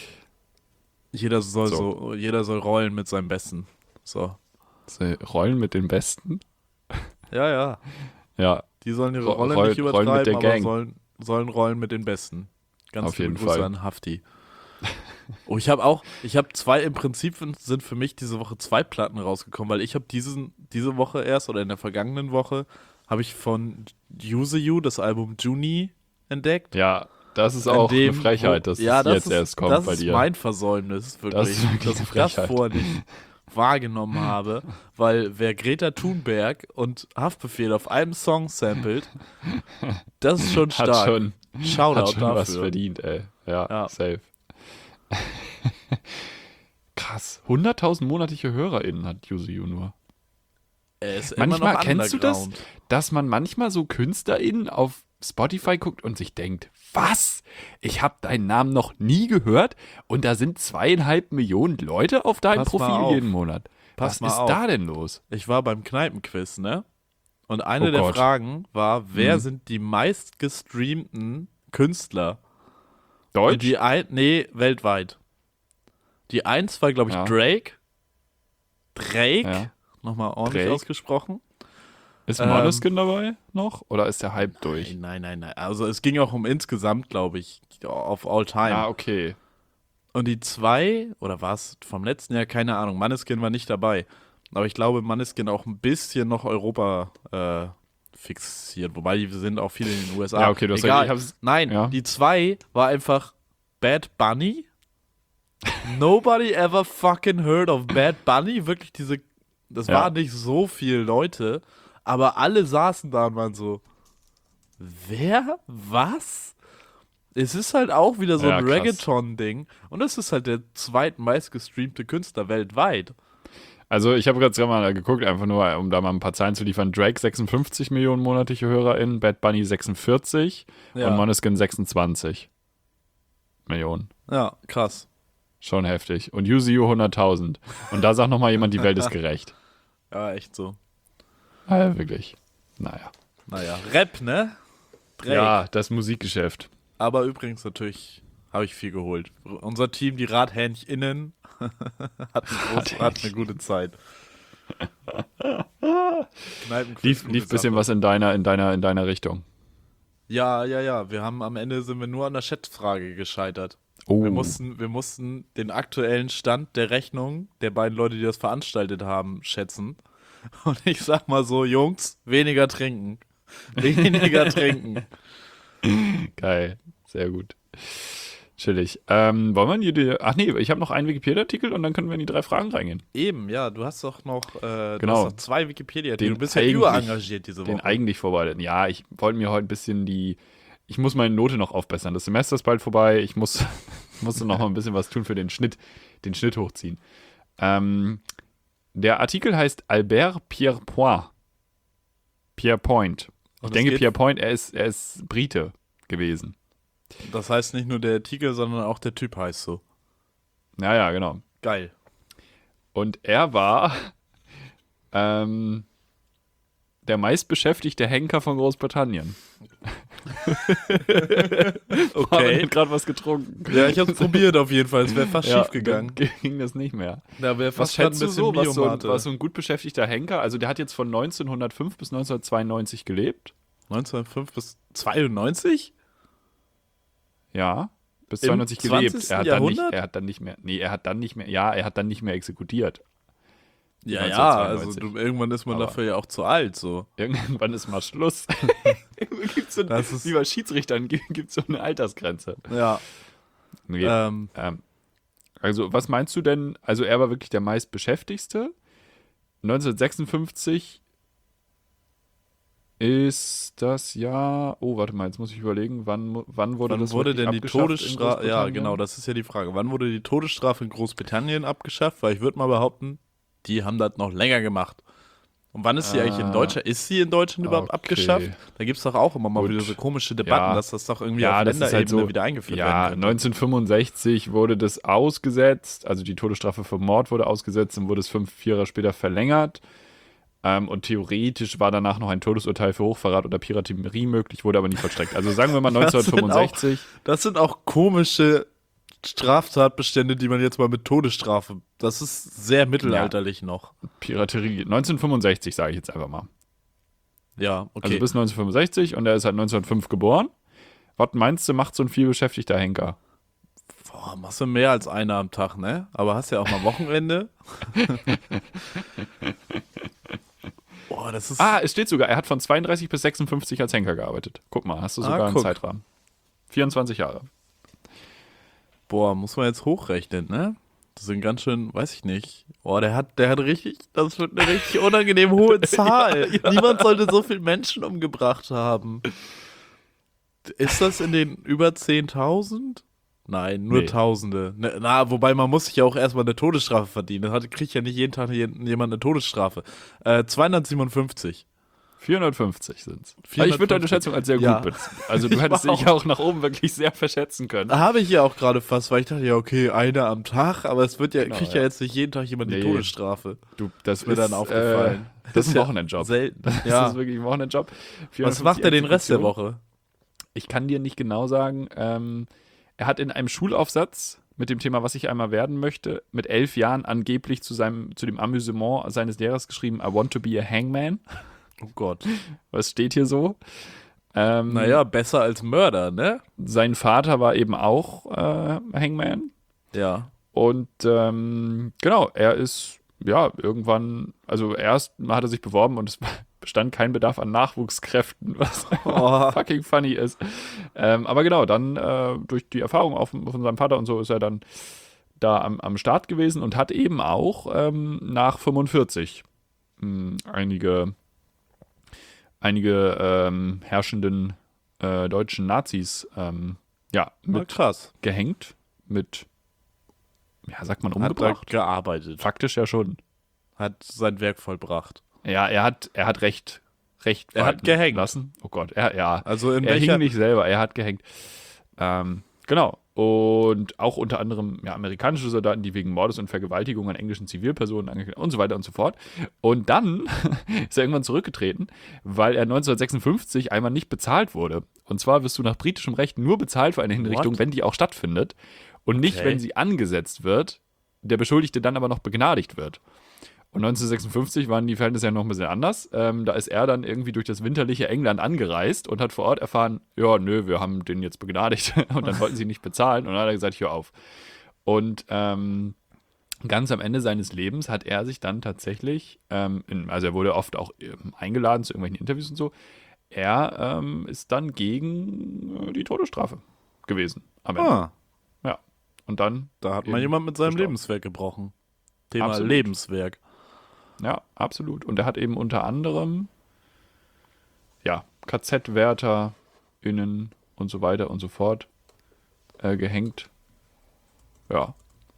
Jeder soll so. So. jeder soll rollen mit seinem Besten. So. Sie rollen mit den Besten. Ja, ja. Ja, Die sollen ihre Ro- Rolle roll- nicht rollen übertreiben, mit der aber Gang. sollen, sollen rollen mit den Besten. Ganz Auf liebe jeden Grüße Fall. an Hafti. Oh, ich habe auch, ich habe zwei, im Prinzip sind für mich diese Woche zwei Platten rausgekommen, weil ich habe diesen, diese Woche erst oder in der vergangenen Woche habe ich von Use You das Album Juni entdeckt. ja, das ist In auch dem, eine Frechheit, dass ja, es das jetzt ist, erst kommt das bei ist dir. mein Versäumnis, wirklich, Das ist wirklich dass eine ich das Frechheit. vorher nicht wahrgenommen habe, weil wer Greta Thunberg und Haftbefehl auf einem Song samplet, das ist schon hat stark. schon, Shoutout hat schon dafür. was verdient, ey. Ja, Ja. safe. Krass. hunderttausend monatliche HörerInnen hat Yuzu nur. Er ist Manchmal, immer noch kennst du das? underground. Dass man manchmal so KünstlerInnen auf Spotify guckt und sich denkt, was? Ich habe deinen Namen noch nie gehört und da sind zweieinhalb Millionen Leute auf deinem Pass mal Profil auf. jeden Monat. Pass was mal ist auf. da denn los? Ich war beim Kneipenquiz, ne? Und eine Oh der Gott. Fragen war, wer Mhm. sind die meistgestreamten Künstler? Und Deutsch? die ein, nee, weltweit. Die eins war, glaube ich, Ja. Drake. Drake, Ja. nochmal ordentlich Drake. ausgesprochen. Ist ähm, Måneskin dabei noch? Oder ist der Hype durch? Nein, nein, nein. Also es ging auch um insgesamt, glaube ich, auf All Time. Ah, okay. Und die zwei, oder war es vom letzten Jahr, keine Ahnung, Måneskin war nicht dabei. Aber ich glaube, Måneskin auch ein bisschen noch Europa äh, fixiert. Wobei die sind auch viele in den U S A. Ja, okay, du hast Egal. recht, ich hab's- Nein, ja. die zwei war einfach Bad Bunny. Nobody ever fucking heard of Bad Bunny. Wirklich diese, das Ja. waren nicht so viele Leute, aber alle saßen da und waren so, wer? Was? Es ist halt auch wieder so Ja, ein krass. Reggaeton-Ding. Und es ist halt der zweitmeist gestreamte Künstler weltweit. Also ich habe gerade mal geguckt, einfach nur, um da mal ein paar Zahlen zu liefern. Drake sechsundfünfzig Millionen monatliche HörerInnen, Bad Bunny sechsundvierzig Ja. und Måneskin sechsundzwanzig Millionen. Ja, krass. Schon heftig. Und Yuzu hunderttausend. Und da sagt nochmal jemand, die Welt ist gerecht. Ja, echt so. Ja, wirklich. Naja. Naja, Rap, ne? Drake. Ja, das Musikgeschäft. Aber übrigens natürlich habe ich viel geholt. Unser Team, die RadhähnchInnen, hat, eine große, hat eine gute Zeit. Kneipenquiz, Lief, gute lief ein bisschen Sache. was in deiner, in deiner, in deiner Richtung. Ja, ja, ja. Wir haben am Ende sind wir nur an der Chatfrage gescheitert. Oh. Wir mussten, wir mussten den aktuellen Stand der Rechnung der beiden Leute, die das veranstaltet haben, schätzen. Und ich sag mal so, Jungs, weniger trinken. Weniger trinken. Geil. Sehr gut. Chillig. Ähm, wollen wir in die. Ach nee, ich habe noch einen Wikipedia-Artikel und dann können wir in die drei Fragen reingehen. Eben, ja, du hast doch noch, äh, du Genau. hast noch zwei Wikipedia-Artikel. Den Du bist ja eigentlich- überengagiert diese Den Woche. eigentlich vorbereiteten. Ja, ich wollte mir heute ein bisschen die. Ich muss meine Note noch aufbessern. Das Semester ist bald vorbei. Ich muss, musste noch mal ein bisschen was tun für den Schnitt, den Schnitt hochziehen. Ähm, der Artikel heißt Albert Pierrepoint. Pierrepoint. Ich Und es denke, geht- Pierrepoint, er ist, er ist Brite gewesen. Das heißt nicht nur der Artikel, sondern auch der Typ heißt so. Ja, ja, genau. Geil. Und er war ähm, der meistbeschäftigte Henker von Großbritannien. Okay. hat gerade was getrunken. Ja, ich hab's probiert auf jeden Fall. Es wäre fast Ja, schief gegangen. dann ging das nicht mehr. Da wäre Was fast grad schätzt du so, was so, ein, Miomate. was so ein gut beschäftigter Henker, also der hat jetzt von neunzehnhundertfünf bis neunzehnhundertzweiundneunzig gelebt. neunzehnhundertfünf bis zweiundneunzig? Ja, bis Im zweiundneunzig gelebt. zwanzigsten Er hat, dann nicht, Jahrhundert? er hat dann nicht mehr, nee, er hat dann nicht mehr, ja, er hat dann nicht mehr exekutiert. Ja, ja, also neunzehnhundertzweiundneunzig. du, irgendwann ist man Aber- dafür ja auch zu alt, so. Irgendwann ist mal Schluss. gibt's so, Das ist- wie bei Schiedsrichtern gibt es so eine Altersgrenze. Ja. Nee, Ähm, ähm, also, was meinst du denn? Also, er war wirklich der meistbeschäftigste. neunzehnhundertsechsundfünfzig ist das Jahr. Oh, warte mal, jetzt muss ich überlegen, wann, mu- wann wurde wann das wurde wirklich denn die abgeschafft in Todesstrafe? Ja, Großbritannien? genau, das ist ja die Frage. Wann wurde die Todesstrafe in Großbritannien abgeschafft? Weil ich würde mal behaupten, die haben das noch länger gemacht. Und wann ist sie eigentlich in Ah, Deutschland? Ist sie in Deutschland überhaupt okay. abgeschafft? Da gibt es doch auch immer mal Gut. wieder so komische Debatten, Ja. dass das doch irgendwie Ja, auf das ist Länderebene halt so- wieder eingeführt Ja, werden könnte. neunzehnhundertfünfundsechzig wurde das ausgesetzt, also die Todesstrafe für Mord wurde ausgesetzt und wurde es fünf Jahre später verlängert. Ähm, und theoretisch war danach noch ein Todesurteil für Hochverrat oder Piraterie möglich, wurde aber nie vollstreckt. Also sagen wir mal Das sind auch- neunzehnhundertfünfundsechzig. Das sind auch komische Straftatbestände, die man jetzt mal mit Todesstrafe. Das ist sehr mittelalterlich noch. Piraterie. neunzehnhundertfünfundsechzig sage ich jetzt einfach mal. Ja, okay. Also bis neunzehnhundertfünfundsechzig und er ist halt neunzehnhundertfünf geboren. Was meinst du, macht so ein vielbeschäftigter Henker? Boah, machst du mehr als einer am Tag, ne? Aber hast ja auch mal Wochenende. Boah, das ist. Ah, es steht sogar, er hat von zweiunddreißig bis sechsundfünfzig als Henker gearbeitet. Guck mal, hast du Ah, sogar einen guck. Zeitrahmen. vierundzwanzig Jahre. Boah, muss man jetzt hochrechnen, ne? Das sind ganz schön, weiß ich nicht. Boah, der hat, der hat richtig, das wird eine richtig unangenehm hohe Zahl. Ja, ja. Niemand sollte so viele Menschen umgebracht haben. Ist das in den über zehntausend? Nein, nur Nee. Tausende. Ne, na, wobei man muss sich ja auch erstmal eine Todesstrafe verdienen. Dann hat- kriegt ja nicht jeden Tag je- jemand eine Todesstrafe. Äh, zweihundertsiebenundfünfzig. vierhundertfünfzig sind es. Ich würde deine vierhundertfünfzig. Schätzung als sehr Ja. gut beziehen. Also du Ich hättest auch. dich auch nach oben wirklich sehr verschätzen können. Habe ich ja auch gerade fast, weil ich dachte, ja, okay, einer am Tag, aber es wird ja, Genau, kriegt ja. ja jetzt nicht jeden Tag jemand die Nee. Todesstrafe. Du, das Ist mir dann aufgefallen. Äh, das ist ein ja Wochenendjob. Selten. Das Ja. ist wirklich ein Wochenendjob. Was macht er den Rest der Exekutionen. Woche? Ich kann dir nicht genau sagen. Ähm, er hat in einem Schulaufsatz mit dem Thema, was ich einmal werden möchte, mit elf Jahren angeblich zu, seinem, zu dem Amüsement seines Lehrers geschrieben, I want to be a hangman. Oh Gott. Was steht hier so? Ähm, Naja, besser als Mörder, ne? Sein Vater war eben auch äh, Hangman. Ja. Und ähm, genau, er ist ja irgendwann, also erst hat er sich beworben und es bestand kein Bedarf an Nachwuchskräften, was Oh. fucking funny ist. Ähm, aber genau, dann äh, durch die Erfahrung auf, von seinem Vater und so ist er dann da am, am Start gewesen und hat eben auch ähm, nach fünfundvierzig mh, einige, einige ähm, herrschenden äh, deutschen Nazis ähm, ja, Na, mit krass. gehängt, mit, ja, sagt man, Hat er umgebracht? gearbeitet. Faktisch ja schon. Hat sein Werk vollbracht. Ja, er hat, er hat recht, recht Er hat walten gehängt. lassen. Oh Gott, er, ja. Also in er welcher. hing nicht selber, er hat gehängt. Ähm, genau. Und auch unter anderem ja, amerikanische Soldaten, die wegen Mordes und Vergewaltigung an englischen Zivilpersonen angeklagt und so weiter und so fort. Und dann ist er irgendwann zurückgetreten, weil er neunzehnhundertsechsundfünfzig einmal nicht bezahlt wurde. Und zwar wirst du nach britischem Recht nur bezahlt für eine Hinrichtung, What? wenn die auch stattfindet. Und nicht, Okay. wenn sie angesetzt wird, der Beschuldigte dann aber noch begnadigt wird. Und neunzehnhundertsechsundfünfzig waren die Verhältnisse ja noch ein bisschen anders. Ähm, da ist er dann irgendwie durch das winterliche England angereist und hat vor Ort erfahren, ja, nö, wir haben den jetzt begnadigt. Und dann wollten sie nicht bezahlen. Und dann hat er gesagt, hör auf. Und ähm, ganz am Ende seines Lebens hat er sich dann tatsächlich, ähm, in, also er wurde oft auch ähm, eingeladen zu irgendwelchen Interviews und so, er ähm, ist dann gegen äh, die Todesstrafe gewesen am Ende. Ah, Ja. Und dann, da hat mal Eben jemand mit seinem gestorben. Lebenswerk gebrochen. Thema Absolut. Lebenswerk. ja, absolut. Und er hat eben unter anderem, ja, K Z-WärterInnen und so weiter und so fort äh, gehängt. Ja.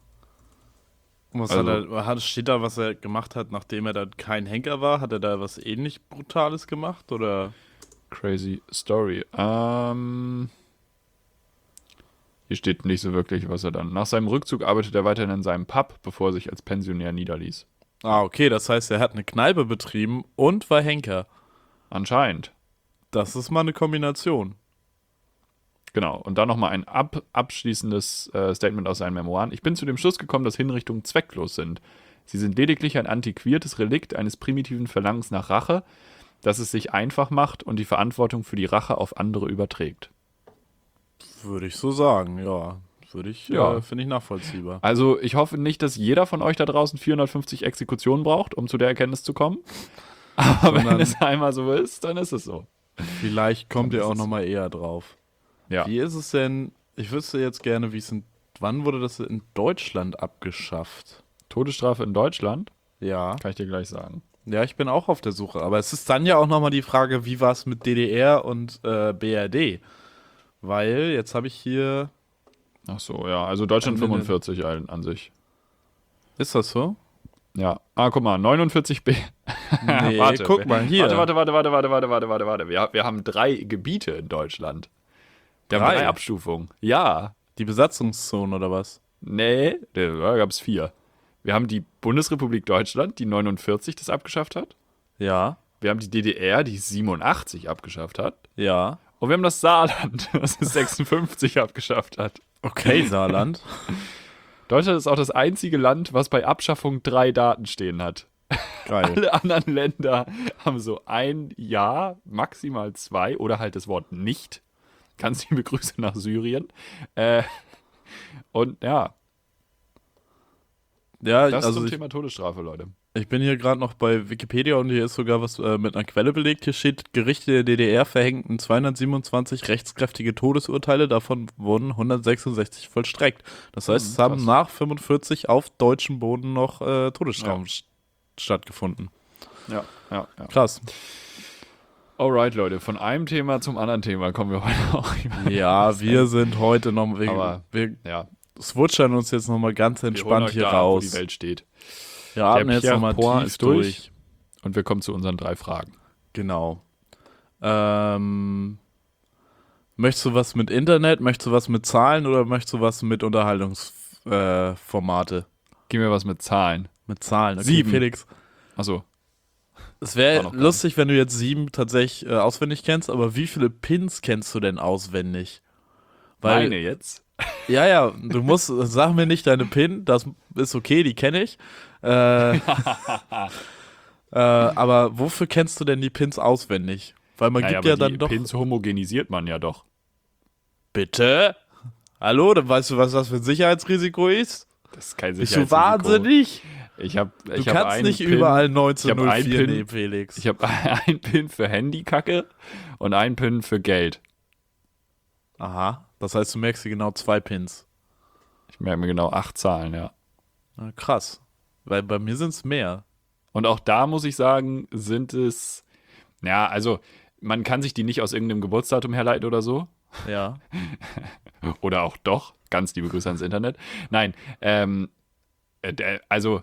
Und was Also- hat er, hat, steht da, was er gemacht hat, nachdem er dann kein Henker war? Hat er da was ähnlich Brutales gemacht? Oder? Crazy Story. Ähm, hier steht nicht so wirklich, was er dann. Nach seinem Rückzug arbeitet er weiterhin in seinem Pub, bevor er sich als Pensionär niederließ. Ah, okay, das heißt, er hat eine Kneipe betrieben und war Henker. Anscheinend. Das ist mal eine Kombination. Genau. Und dann nochmal ein ab, abschließendes äh, Statement aus seinen Memoiren. Ich bin zu dem Schluss gekommen, dass Hinrichtungen zwecklos sind. Sie sind lediglich ein antiquiertes Relikt eines primitiven Verlangens nach Rache, das es sich einfach macht und die Verantwortung für die Rache auf andere überträgt. Würde ich so sagen, ja. Würde ich, Ja. äh, finde ich nachvollziehbar. Also ich hoffe nicht, dass jeder von euch da draußen vierhundertfünfzig Exekutionen braucht, um zu der Erkenntnis zu kommen. Aber wenn Sondern- es einmal so ist, dann ist es so. Vielleicht kommt Dann ihr ist auch es- nochmal eher drauf. Ja. Wie ist es denn, ich wüsste jetzt gerne, wie es in, wann wurde das in Deutschland abgeschafft? Todesstrafe in Deutschland, Ja. kann ich dir gleich sagen. Ja, ich bin auch auf der Suche. Aber es ist dann ja auch nochmal die Frage, wie war es mit D D R und äh, B R D? Weil, jetzt habe ich hier, Ach so, ja. Also Deutschland An- an- fünfundvierzig an, an sich. ist das so? Ja. Ah, guck mal, neunundvierzig B. Nee, Warte, guck wir- mal, hier. Warte, warte, warte, warte, warte, warte, warte, warte, warte. Wir, wir haben drei Gebiete in Deutschland. Wir haben Drei? drei Abstufungen. Ja. Die Besatzungszone oder was? Nee, da gab es vier. Wir haben die Bundesrepublik Deutschland, die neunundvierzig das abgeschafft hat. Ja, Wir haben die D D R, die siebenundachtzig abgeschafft hat. ja. Und wir haben das Saarland, das es sechsundfünfzig abgeschafft hat. Okay, Saarland. Deutschland ist auch das einzige Land, was bei Abschaffung drei Daten stehen hat. Geil. Alle anderen Länder haben so ein Ja, maximal zwei oder halt das Wort nicht. Ganz liebe Grüße nach Syrien. Äh, und ja, Ja, das also zum ich, Thema Todesstrafe, Leute. ich bin hier gerade noch bei Wikipedia und hier ist sogar was äh, mit einer Quelle belegt. Hier steht, Gerichte der D D R verhängten zweihundertsiebenundzwanzig rechtskräftige Todesurteile, davon wurden hundertsechsundsechzig vollstreckt. Das heißt, Hm, es haben krass. nach fünfundvierzig auf deutschem Boden noch äh, Todesstrafen st- stattgefunden. Ja, ja, ja. Krass. Alright, Leute, von einem Thema zum anderen Thema kommen wir heute auch. Ja, wir sind heute noch, wir, Aber- wir Ja, switchern uns jetzt nochmal ganz wir holen entspannt euch hier da ab, wo die raus. Welt steht. Wir atmen jetzt Pierre nochmal Point tief ist durch. durch. Und wir kommen zu unseren drei Fragen. Genau. Ähm, möchtest du was mit Internet, möchtest du was mit Zahlen oder möchtest du was mit Unterhaltungsformate? Äh, Formate? Gib mir was mit Zahlen. Mit Zahlen. Okay, Sieben. Felix. Achso. Es War wäre noch dran. lustig, wenn du jetzt sieben tatsächlich äh, auswendig kennst, aber wie viele Pins kennst du denn auswendig? Weil, Meine jetzt? ja, ja, du musst, sag mir nicht deine Pin, das ist okay, die kenne ich. Äh, äh, aber wofür kennst du denn die Pins auswendig? Weil man Naja, gibt ja aber die dann doch. Pins homogenisiert man ja doch. Bitte? Hallo, dann weißt du, was das für ein Sicherheitsrisiko ist? Das ist kein Bist du Sicherheitsrisiko. wahnsinnig? Ich habe Du ich hab kannst einen nicht Pin, überall ich hab neunzehnhundertvier einen Pin- nehmen, Felix. Ich habe einen Pin für Handykacke und einen Pin für Geld. Aha, das heißt, du merkst dir genau zwei Pins. Ich merke mir genau acht Zahlen, ja. Na, krass. Weil bei mir sind es mehr. Und auch da muss ich sagen, sind es, ja, also man kann sich die nicht aus irgendeinem Geburtsdatum herleiten oder so. Ja. Oder auch doch. Ganz liebe Grüße ans Internet. Nein, ähm, äh, der- also,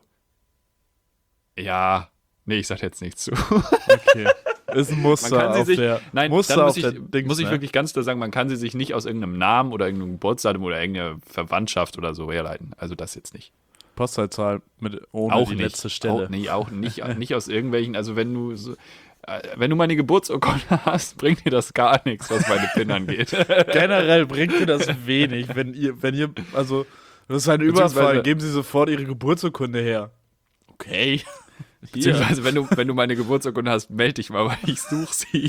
ja, nee, ich sag jetzt nichts zu. Okay. Ist ein Muster Man kann sie auf sich, der nein, Muster dann auf muss der ich, Dings, muss ich ne? wirklich ganz klar sagen, man kann sie sich nicht aus irgendeinem Namen oder irgendeinem Geburtsdatum oder irgendeiner Verwandtschaft oder so herleiten. Also das jetzt nicht. Postleitzahl mit ohne auch die nicht. letzte Stelle. Auch, nee, auch nicht, nicht aus irgendwelchen, also wenn du so, äh, wenn du meine Geburtsurkunde hast, bringt dir das gar nichts, was meine PIN angeht. Generell bringt dir das wenig, wenn ihr, wenn ihr, also, das ist ein Überfall, Beziehungsweise- geben Sie sofort Ihre Geburtsurkunde her. Okay. Beziehungsweise, wenn du, wenn du meine Geburtsurkunde hast, melde dich mal, weil ich suche sie.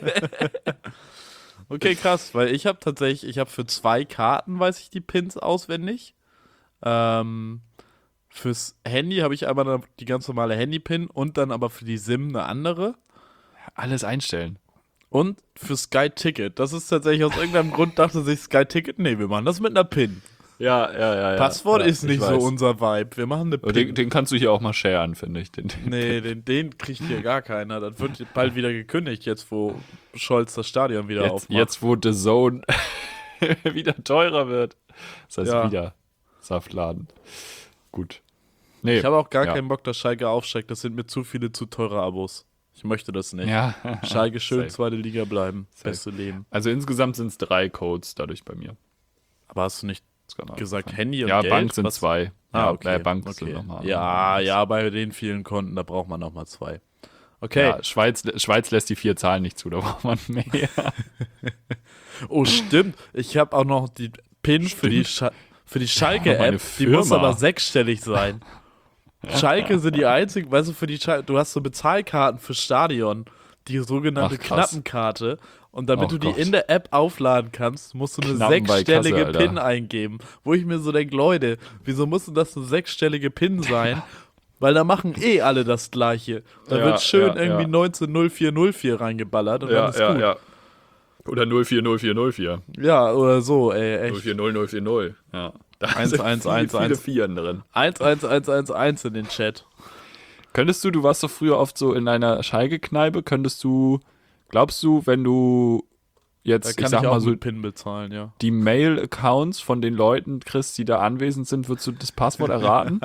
Okay, krass, weil ich habe tatsächlich, ich habe für zwei Karten, weiß ich die Pins auswendig. Ähm, fürs Handy habe ich einmal die ganz normale Handy-Pin und dann aber für die SIM eine andere. Alles einstellen. Und für Sky Ticket. Das ist tatsächlich aus irgendeinem Grund, dachte sich Sky Ticket, nee, wir machen das mit einer Pin. Ja, ja, ja. ja. Passwort ja, ist ich nicht so weiß. unser Vibe. Wir machen eine Aber Pin. Den, den kannst du hier auch mal sharen, finde ich. Den, den. Nee, den, den kriegt hier gar keiner. Das wird bald wieder gekündigt, jetzt wo Scholz das Stadion wieder Jetzt, aufmacht. jetzt, wo The Zone wieder teurer wird. Das heißt, Ja. wieder Saftladen. Gut. Nee. Ich habe auch gar ja. keinen Bock, dass Schalke aufsteigt. Das sind mir zu viele, zu teure Abos. Ich möchte das nicht. Ja. Schalke schön Safe. zweite Liga bleiben. Safe. Beste Leben. Also insgesamt sind es drei Codes dadurch bei mir. Aber hast du nicht Das kann man gesagt, sagen. Handy und Ja, Geld? Bank sind Was? zwei. Ah, ja, okay. äh, Bank okay. sind nochmal. Ja, ja, bei den vielen Konten, da braucht man nochmal zwei. Okay. Ja, Schweiz, Schweiz lässt die vier Zahlen nicht zu, da braucht man mehr. Oh, stimmt. Ich habe auch noch die PIN für die, Scha- für die Schalke-App. Die muss Firma. aber sechsstellig sein. Schalke sind die einzigen, weißt du, für die Schalke, du hast so Bezahlkarten für Stadion, die sogenannte Ach, krass. Knappenkarte. Und damit Ach du die Gott. in der App aufladen kannst, musst du eine Knappen bei sechsstellige Kasse, Alter. PIN eingeben. Wo ich mir so denke, Leute, wieso muss denn das eine sechsstellige PIN sein? Weil da machen eh alle das Gleiche. Da Ja, wird schön ja, irgendwie ja. neunzehn null vier null vier reingeballert und dann ist gut. Ja. Oder null vier null vier null vier. oder so, ey, echt. null vier null null vier null. Ja. Da Eins, sind eins, viele, eins, viele eins. Vieren drin. eins eins eins eins eins in den Chat. Könntest du, du warst doch früher oft so in einer Schalke-Kneipe, könntest du, glaubst du, wenn du Da jetzt, kann ich sag ich auch mal so, mit PIN bezahlen, ja. die Mail-Accounts von den Leuten kriegst, die da anwesend sind, würdest du das Passwort erraten?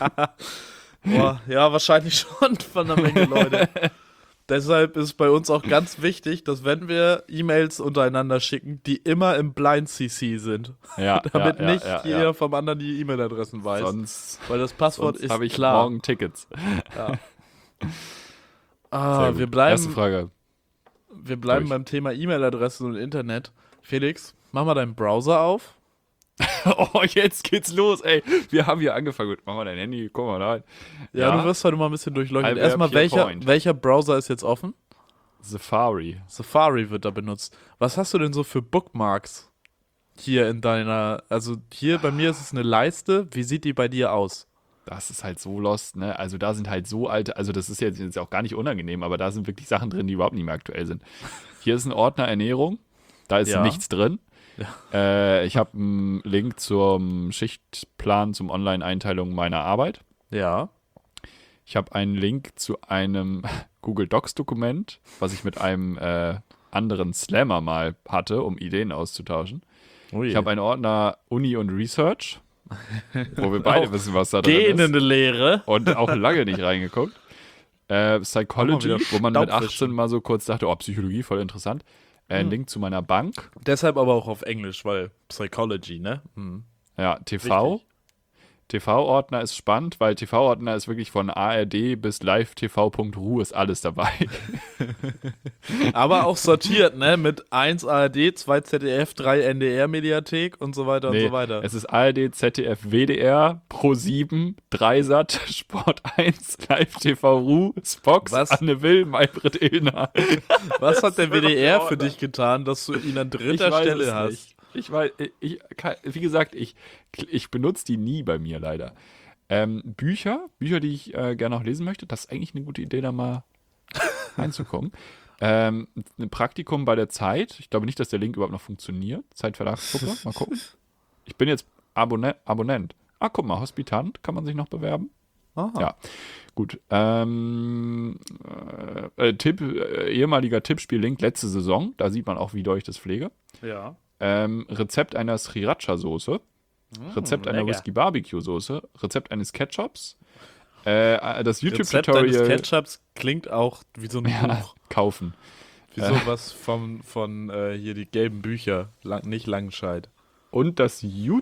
Boah, ja, wahrscheinlich schon von einer Menge Leute. Deshalb ist bei uns auch ganz wichtig, dass wenn wir E-Mails untereinander schicken, die immer im Blind-C C sind. Ja, Damit ja, ja, nicht ja, jeder ja. vom anderen die E-Mail-Adressen weiß. Sonst, weil das Passwort sonst ist habe ich klar. morgen Tickets. Ja. Sehr Ah, gut. wir bleiben, Erste Frage. wir bleiben Durch. beim Thema E-Mail-Adressen und Internet. Felix, mach mal deinen Browser auf. Oh, jetzt geht's los, ey. Wir haben hier angefangen. Gut, mach mal dein Handy, guck mal rein. Ja, du wirst heute mal ein bisschen durchleuchtet. Halb Erstmal, Air welcher, Point. welcher Browser ist jetzt offen? Safari. Safari wird da benutzt. Was hast du denn so für Bookmarks hier in deiner, also hier bei mir ist es eine Leiste. Wie sieht die bei dir aus? Das ist halt so lost, ne? Also da sind halt so alte, also das ist jetzt, jetzt auch gar nicht unangenehm, aber da sind wirklich Sachen drin, die überhaupt nicht mehr aktuell sind. Hier ist ein Ordner Ernährung, da ist Ja. nichts drin. Äh, ich habe einen Link zum Schichtplan, zum Online-Einteilung meiner Arbeit. Ja. Ich habe einen Link zu einem Google Docs-Dokument, was ich mit einem äh, anderen Slammer mal hatte, um Ideen auszutauschen. Ui. Ich habe einen Ordner Uni und Research, wo wir beide Auch wissen, was da drin ist. Gähnende Lehre. Und auch lange nicht reingeguckt. Äh, Psychology, Mal wieder wo man mit Staubwischen. achtzehn mal so kurz dachte, oh, Psychologie, voll interessant. Äh, ein Hm. Link zu meiner Bank. Deshalb aber auch auf Englisch, weil Psychology, ne? Hm. Ja, T V. Wichtig. T V-Ordner ist spannend, weil T V-Ordner ist wirklich von A R D bis live T V Punkt R U ist alles dabei. Aber auch sortiert, ne? Mit eins A R D, zwei Z D F, drei N D R-Mediathek und so weiter und Nee, so weiter. es ist A R D, Z D F, W D R, Pro sieben, Dreisat, Sport eins, Live T V R U, Spox, Was? Anne Will, Maybrit Illner. Was hat der Das ist W D R doch für der dich getan, dass du ihn an Ich dritter weiß Stelle es hast? nicht. Ich weiß, ich, kann- wie gesagt, ich, ich benutze die nie bei mir leider. Ähm, Bücher, Bücher, die ich äh, gerne noch lesen möchte, das ist eigentlich eine gute Idee, da mal reinzukommen. ähm, ein Praktikum bei der Zeit. Ich glaube nicht, dass der Link überhaupt noch funktioniert. Zeitverlagsgruppe, mal gucken. Ich bin jetzt Abonne Abonnent. Ah, guck mal, Hospitant, kann man sich noch bewerben? Aha. Ja, gut. Ähm, äh, äh, Tipp, äh, ehemaliger Tippspiel-Link letzte Saison. Da sieht man auch, wie doll ich das pflege. Ja. Ähm, Rezept einer Sriracha-Soße. Rezept einer lecker. Whisky-Barbecue-Soße. Rezept eines Ketchups. Äh, das Rezept deines YouTube-Tutorial Ketchups klingt auch wie so ein ja, Buch. kaufen. Wie sowas vom, von äh, hier die gelben Bücher. Lang, nicht Langenscheid. Und das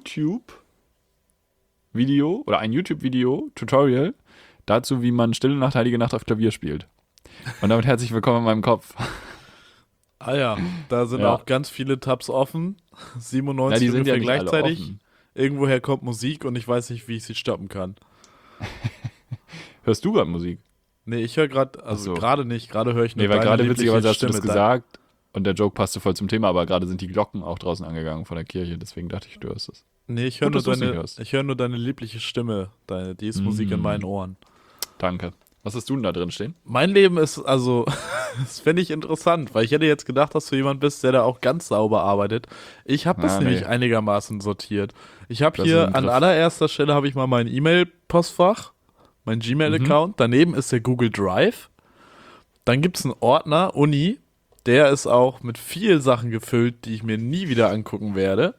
YouTube-Video oder ein YouTube-Video, Tutorial, dazu, wie man Stille Nacht, Heilige Nacht auf Klavier spielt. Und damit herzlich willkommen in meinem Kopf. Ah ja, da sind Ja. auch ganz viele Tabs offen. Na, siebenundneunzig die sind ja ungefähr nicht alle gleichzeitig. offen. Irgendwoher kommt Musik und ich weiß nicht, wie ich sie stoppen kann. Hörst du gerade Musik? Nee, ich höre gerade, also Ach so. gerade nicht, gerade höre ich nur Nee, weil deine gerade liebliche witzigerweise hast du das Stimme da. gesagt und der Joke passte voll zum Thema, aber gerade sind die Glocken auch draußen angegangen von der Kirche, deswegen dachte ich, du hörst es. Nee, ich höre Gut, nur, dass du's nicht deine, hörst. ich hör nur deine liebliche Stimme. Deine, die ist Musik in Mm. meinen Ohren. Danke. Was hast du denn da drin stehen? Mein Leben ist, also, das finde ich interessant, weil ich hätte jetzt gedacht, dass du jemand bist, der da auch ganz sauber arbeitet. Ich habe das Ah, nämlich nee. einigermaßen sortiert. Ich habe Das ist hier ein an Griff. allererster Stelle habe ich mal mein E-Mail-Postfach, mein Gmail-Account. Daneben ist der Google Drive. Dann gibt es einen Ordner, Uni. Der ist auch mit viel Sachen gefüllt, die ich mir nie wieder angucken werde.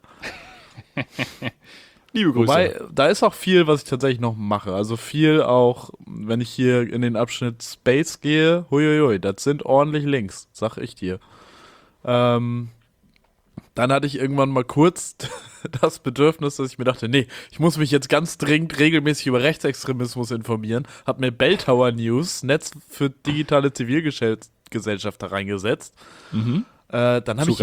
Liebe Grüße. Wobei, da ist auch viel, was ich tatsächlich noch mache. Also viel auch, wenn ich hier in den Abschnitt Space gehe, huiuiui, das sind ordentlich Links, sag ich dir. Ähm, dann hatte ich irgendwann mal kurz das Bedürfnis, dass ich mir dachte, nee, ich muss mich jetzt ganz dringend regelmäßig über Rechtsextremismus informieren. Hab mir Belltower News, Netz für digitale Zivilgesellschaft, da reingesetzt. mhm. Äh, dann habe Zu ich hier eine, Recht.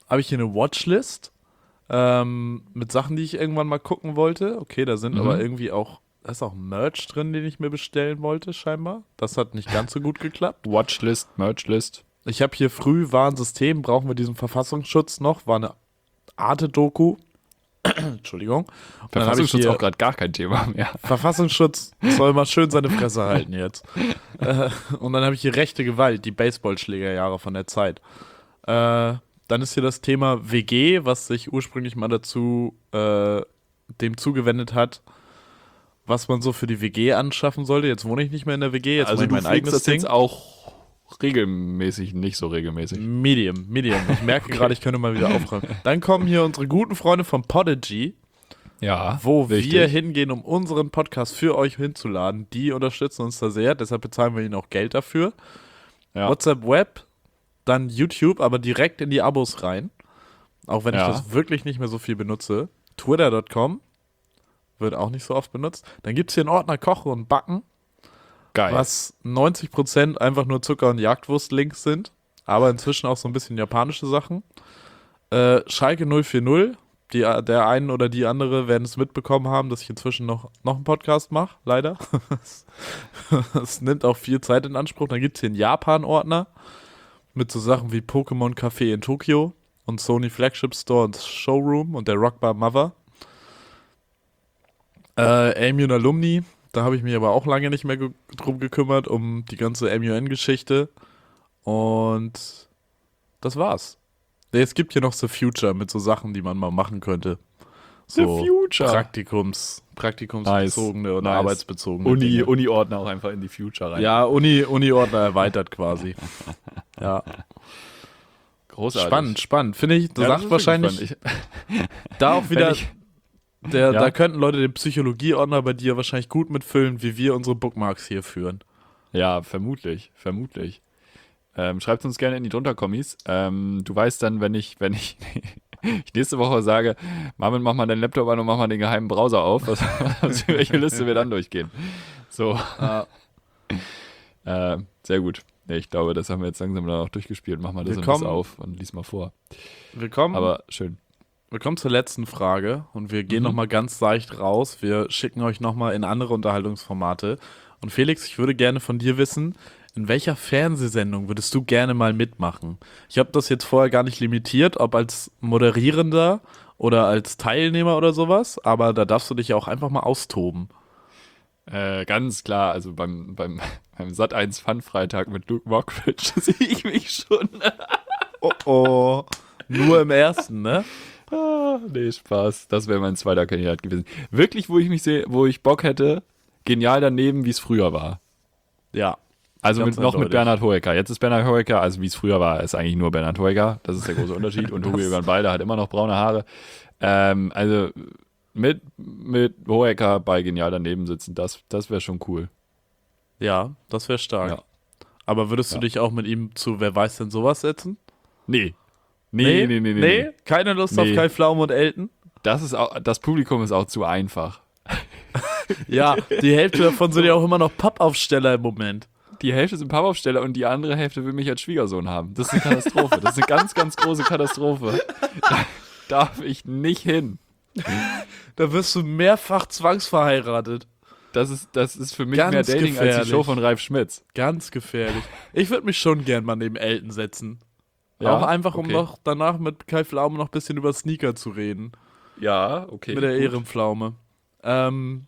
habe ich hier eine Watchlist ähm, mit Sachen, die ich irgendwann mal gucken wollte. Okay, da sind Mhm. aber irgendwie auch, da ist auch Merch drin, den ich mir bestellen wollte, scheinbar. Das hat nicht ganz so gut geklappt. Watchlist, Merchlist. Ich habe hier früh Warnsystem, brauchen wir diesen Verfassungsschutz noch, war eine Arte-Doku. Entschuldigung. Und dann hab ich Verfassungsschutz hier- auch gerade gar kein Thema mehr. Verfassungsschutz soll mal schön seine Fresse halten jetzt. Äh, und dann habe ich hier rechte Gewalt, die Baseballschlägerjahre von der Zeit. Äh, dann ist hier das Thema W G, was sich ursprünglich mal dazu äh, dem zugewendet hat, was man so für die W G anschaffen sollte. Jetzt wohne ich nicht mehr in der W G, jetzt Also mache ich du mein pflegst eigenes das Ding. jetzt auch regelmäßig, nicht so regelmäßig. Medium, Medium. Ich merke gerade, ich könnte mal wieder aufräumen. Dann kommen hier unsere guten Freunde von Podigy, Ja, wo richtig. wir hingehen, um unseren Podcast für euch hinzuladen. Die unterstützen uns da sehr, deshalb bezahlen wir ihnen auch Geld dafür. Ja. WhatsApp Web, dann YouTube, aber direkt in die Abos rein. Auch wenn Ja. ich das wirklich nicht mehr so viel benutze. Twitter Punkt com wird auch nicht so oft benutzt. Dann gibt es hier einen Ordner Kochen und Backen, Geil. was neunzig Prozent einfach nur Zucker- und Jagdwurst-Links sind. Aber inzwischen auch so ein bisschen japanische Sachen. Äh, Schalke null vier null. Die, der einen oder die andere werden es mitbekommen haben, dass ich inzwischen noch, noch einen Podcast mache, leider. Das nimmt auch viel Zeit in Anspruch. Dann gibt es hier einen Japan-Ordner mit so Sachen wie Pokémon Café in Tokio und Sony Flagship Store und Showroom und der Rockbar Mother. Äh, Aimune Alumni, da habe ich mich aber auch lange nicht mehr ge drum gekümmert, um die ganze M U N-Geschichte. Und das war's. Nee, es gibt hier noch The Future mit so Sachen, die man mal machen könnte. So The Future. Praktikums, praktikumsbezogene und Nice. arbeitsbezogene Uni, Dinge. Uni-Ordner auch einfach in die Future rein. Ja, Uni, Uni-Ordner erweitert quasi. Ja, Großartig. spannend, spannend. Finde ich, du Ja, das sagst ist wahrscheinlich wirklich spannend. da auch Ich, wieder, wenn ich, der, Ja. da könnten Leute den Psychologie-Ordner bei dir wahrscheinlich gut mitfüllen, wie wir unsere Bookmarks hier führen. ja, vermutlich, vermutlich. Ähm, schreibt uns gerne in die Drunter-Kommis. Ähm, du weißt dann, wenn ich, wenn ich, ich nächste Woche sage, Marvin, mach mal deinen Laptop an und mach mal den geheimen Browser auf, was, was, welche Liste wir dann durchgehen. So. Äh, sehr gut. Nee, ich glaube, das haben wir jetzt langsam dann auch durchgespielt. Mach mal das Wir und das kommen- auf und lies mal vor. Willkommen. Aber schön. Wir kommen zur letzten Frage und wir gehen Mhm. nochmal ganz leicht raus. Wir schicken euch nochmal in andere Unterhaltungsformate. Und Felix, ich würde gerne von dir wissen, in welcher Fernsehsendung würdest du gerne mal mitmachen? Ich habe das jetzt vorher gar nicht limitiert, ob als Moderierender oder als Teilnehmer oder sowas, aber da darfst du dich ja auch einfach mal austoben. Äh, ganz klar, also beim, beim, beim Sat eins Fun-Freitag mit Luke Mockridge sehe ich mich schon. Oh oh. Nur im ersten, ne? Ah, nee, Spaß. Das wäre mein zweiter Kandidat gewesen. Wirklich, wo ich mich sehe, wo ich Bock hätte, genial daneben, wie es früher war. Ja. Also Ganz mit, noch mit eindeutig. Bernhard Hoeker. Jetzt ist Bernhard Hoeker, also wie es früher war, ist eigentlich nur Bernhard Hoeker. Das ist der große Unterschied. Und Hugo Egon Balder hat immer noch braune Haare. Ähm, also mit, mit Hoeker bei genial daneben sitzen, das, das wäre schon cool. Ja, das wäre stark. Ja. Aber würdest du Ja. dich auch mit ihm zu Wer weiß denn sowas setzen? Nee. Nee, nee, nee, nee. nee. Nee? Keine Lust auf Nee. Kai Pflaume und Elton? Das, ist auch, das Publikum ist auch zu einfach. Ja, die Hälfte davon sind ja auch immer noch Pappaufsteller im Moment. Die Hälfte sind Pappaufsteller und die andere Hälfte will mich als Schwiegersohn haben. Das ist eine Katastrophe. Das ist eine ganz, ganz große Katastrophe. Da darf ich nicht hin. Da wirst du mehrfach zwangsverheiratet. Das ist, das ist für mich Ganz mehr Dating als die gefährlich. Show von Ralf Schmitz. Ganz gefährlich. Ich würde mich schon gern mal neben Elton setzen. Ja? Auch einfach, um Okay. noch danach mit Kai Pflaume noch ein bisschen über Sneaker zu reden. Ja, okay. mit der gut. Ehrenpflaume. Ähm,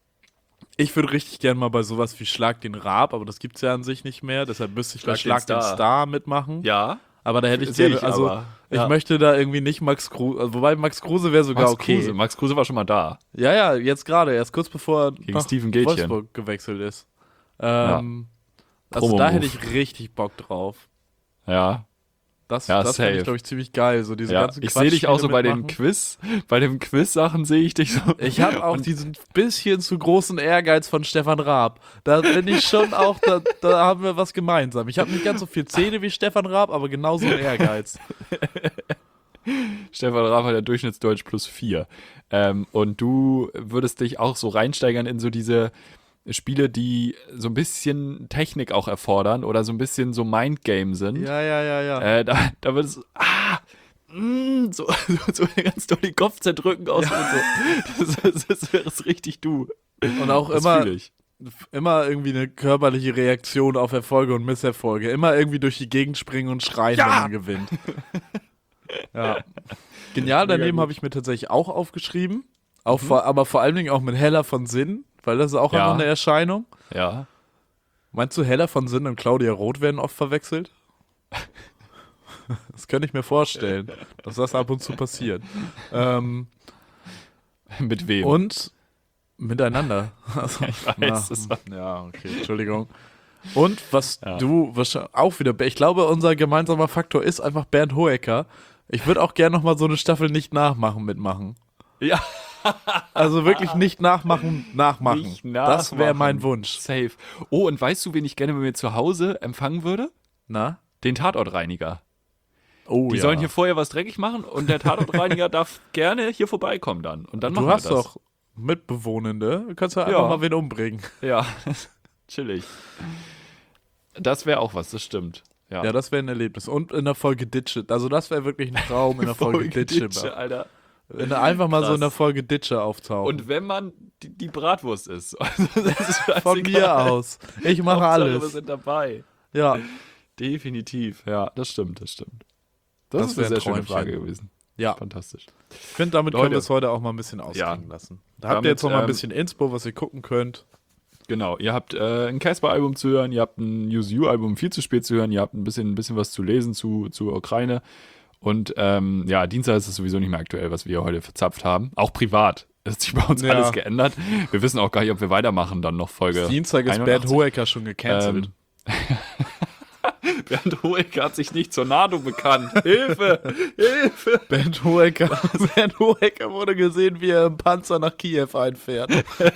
ich würde richtig gern mal bei sowas wie Schlag den Raab, aber das gibt's ja an sich nicht mehr. Deshalb müsste ich bei Schlag Schlag den den Star. Star mitmachen. Ja, Aber da hätte ich sehe gerne, ich also aber. ich Ja. möchte da irgendwie nicht Max Kruse, also, wobei Max Kruse wäre sogar Max okay. Kruse. Max Kruse war schon mal da. Ja, ja, jetzt gerade, erst kurz bevor er Gegen nach Steven Gätchen. Wolfsburg gewechselt ist. Ähm, Also Promo-Move. da hätte ich richtig Bock drauf. Ja, Das, Ja, das fände safe. ich, glaube ich, ziemlich geil. So diese ja. ganzen Ich sehe dich auch so bei Quatschspiele den mitmachen. Quiz, bei den Quiz-Sachen sehe ich dich so. Ich habe auch diesen bisschen zu großen Ehrgeiz von Stefan Raab. Da bin ich schon auch, da, da haben wir was gemeinsam. Ich habe nicht ganz so viel Zähne wie Stefan Raab, aber genauso einen Ehrgeiz. Stefan Raab hat ja Durchschnittsdeutsch plus vier. Ähm, und du würdest dich auch so reinsteigern in so diese Spiele, die so ein bisschen Technik auch erfordern oder so ein bisschen so Mindgame sind. Ja, ja, ja, ja. Äh, da, da würdest du, ah, mm, so, so ganz doll den Kopf zerdrücken aus ja. und so. Das, das, das wäre es richtig du. Und auch das immer, ich. immer irgendwie eine körperliche Reaktion auf Erfolge und Misserfolge. Immer irgendwie durch die Gegend springen und schreien, ja. wenn man gewinnt. Ja. Genial daneben habe ich mir tatsächlich auch aufgeschrieben. Auch mhm. vor, aber vor allen Dingen auch mit Hella von Sinn, weil das ist auch ja. einfach eine Erscheinung. Ja. Meinst du, Hella von Sinn und Claudia Roth werden oft verwechselt? Das könnte ich mir vorstellen, dass das ab und zu passiert. Ähm, mit wem? Und miteinander. Also, ja, ich weiß. Na, ja, okay, Entschuldigung. Und was ja. du wahrscheinlich auch wieder, ich glaube, unser gemeinsamer Faktor ist einfach Bernd Hoeker. Ich würde auch gerne nochmal so eine Staffel nicht nachmachen mitmachen. Ja. Also wirklich nicht nachmachen, nachmachen. Nicht nachmachen. Das wäre mein Wunsch. Safe. Oh, und weißt du, wen ich gerne bei mir zu Hause empfangen würde? Na? Den Tatortreiniger. Oh, Die ja. sollen hier vorher was dreckig machen und der Tatortreiniger darf gerne hier vorbeikommen dann. Und dann du machen hast wir das. doch Mitbewohnende. Du kannst ja Ja. einfach mal wen umbringen. Ja, chillig. Das wäre auch was, das stimmt. Ja, Ja, das wäre ein Erlebnis. Und in der Folge Ditsche. Also das wäre wirklich ein Traum in der Folge, Folge Ditsche. Ditsche, Alter. Wenn er einfach mal Krass. so in der Folge Ditsche auftaucht. Und wenn man die, die Bratwurst ist. Also das ist von mir aus. Ich mache Hauptsache, alles. Wir sind dabei. Ja. Definitiv. Ja, das stimmt, das stimmt. Das, Das ist wär eine ein sehr schöne Träumchen. Frage gewesen. Ja. Fantastisch. Ich finde, damit Leute. können wir es heute auch mal ein bisschen ausklingen Ja. lassen. Da habt ihr jetzt Damit, noch mal ein ähm, bisschen Inspo, was ihr gucken könnt. Genau, ihr habt äh, ein Casper-Album zu hören, ihr habt ein Use You-Album viel zu spät zu hören, ihr habt ein bisschen, ein bisschen was zu lesen zu, zur Ukraine. Und ähm, ja, Dienstag ist es sowieso nicht mehr aktuell, was wir heute verzapft haben. Auch privat. Es hat sich bei uns Ja. alles geändert. Wir wissen auch gar nicht, ob wir weitermachen, dann noch Folge. Dienstag ist Bernd einundachtzig. Hoeker schon gecancelt. Ähm, Bernd Hoeker hat sich nicht zur NATO bekannt. Hilfe! Hilfe! Bernd Hoeker, Bernd Hoeker wurde gesehen, wie er im Panzer nach Kiew einfährt.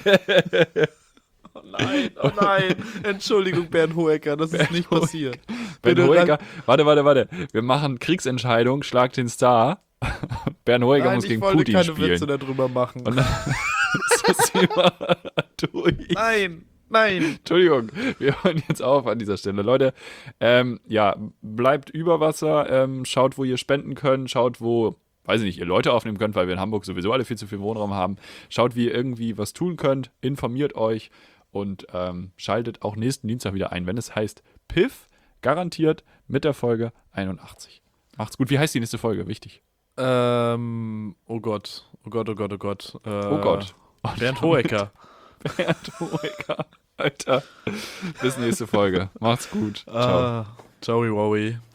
Oh nein, oh nein. Entschuldigung, Bernd Hoeker, das ist nicht passiert. Bernd Bitte Hoeker, ran- warte, warte, warte. Wir machen Kriegsentscheidung, Schlag den Star. Bernd Hoeker Nein, muss ich gegen wollte Putin keine spielen. Witze darüber machen. Und dann ist das Thema durch. Nein, nein. Entschuldigung, wir hören jetzt auf an dieser Stelle. Leute, ähm, ja, bleibt über Wasser, ähm, schaut, wo ihr spenden könnt, schaut, wo, weiß ich nicht, ihr Leute aufnehmen könnt, weil wir in Hamburg sowieso alle viel zu viel Wohnraum haben. Schaut, wie ihr irgendwie was tun könnt, informiert euch und ähm, schaltet auch nächsten Dienstag wieder ein, wenn es heißt Piff, garantiert mit der Folge einundachtzig. Macht's gut. Wie heißt die nächste Folge? Wichtig. Ähm, oh Gott, oh Gott, oh Gott, oh Gott. Äh, Oh Gott. Bernd Hoeker. Bernd Hoeker. Alter. Bis nächste Folge. Macht's gut. Ciao. Ah, ciao, Wowie.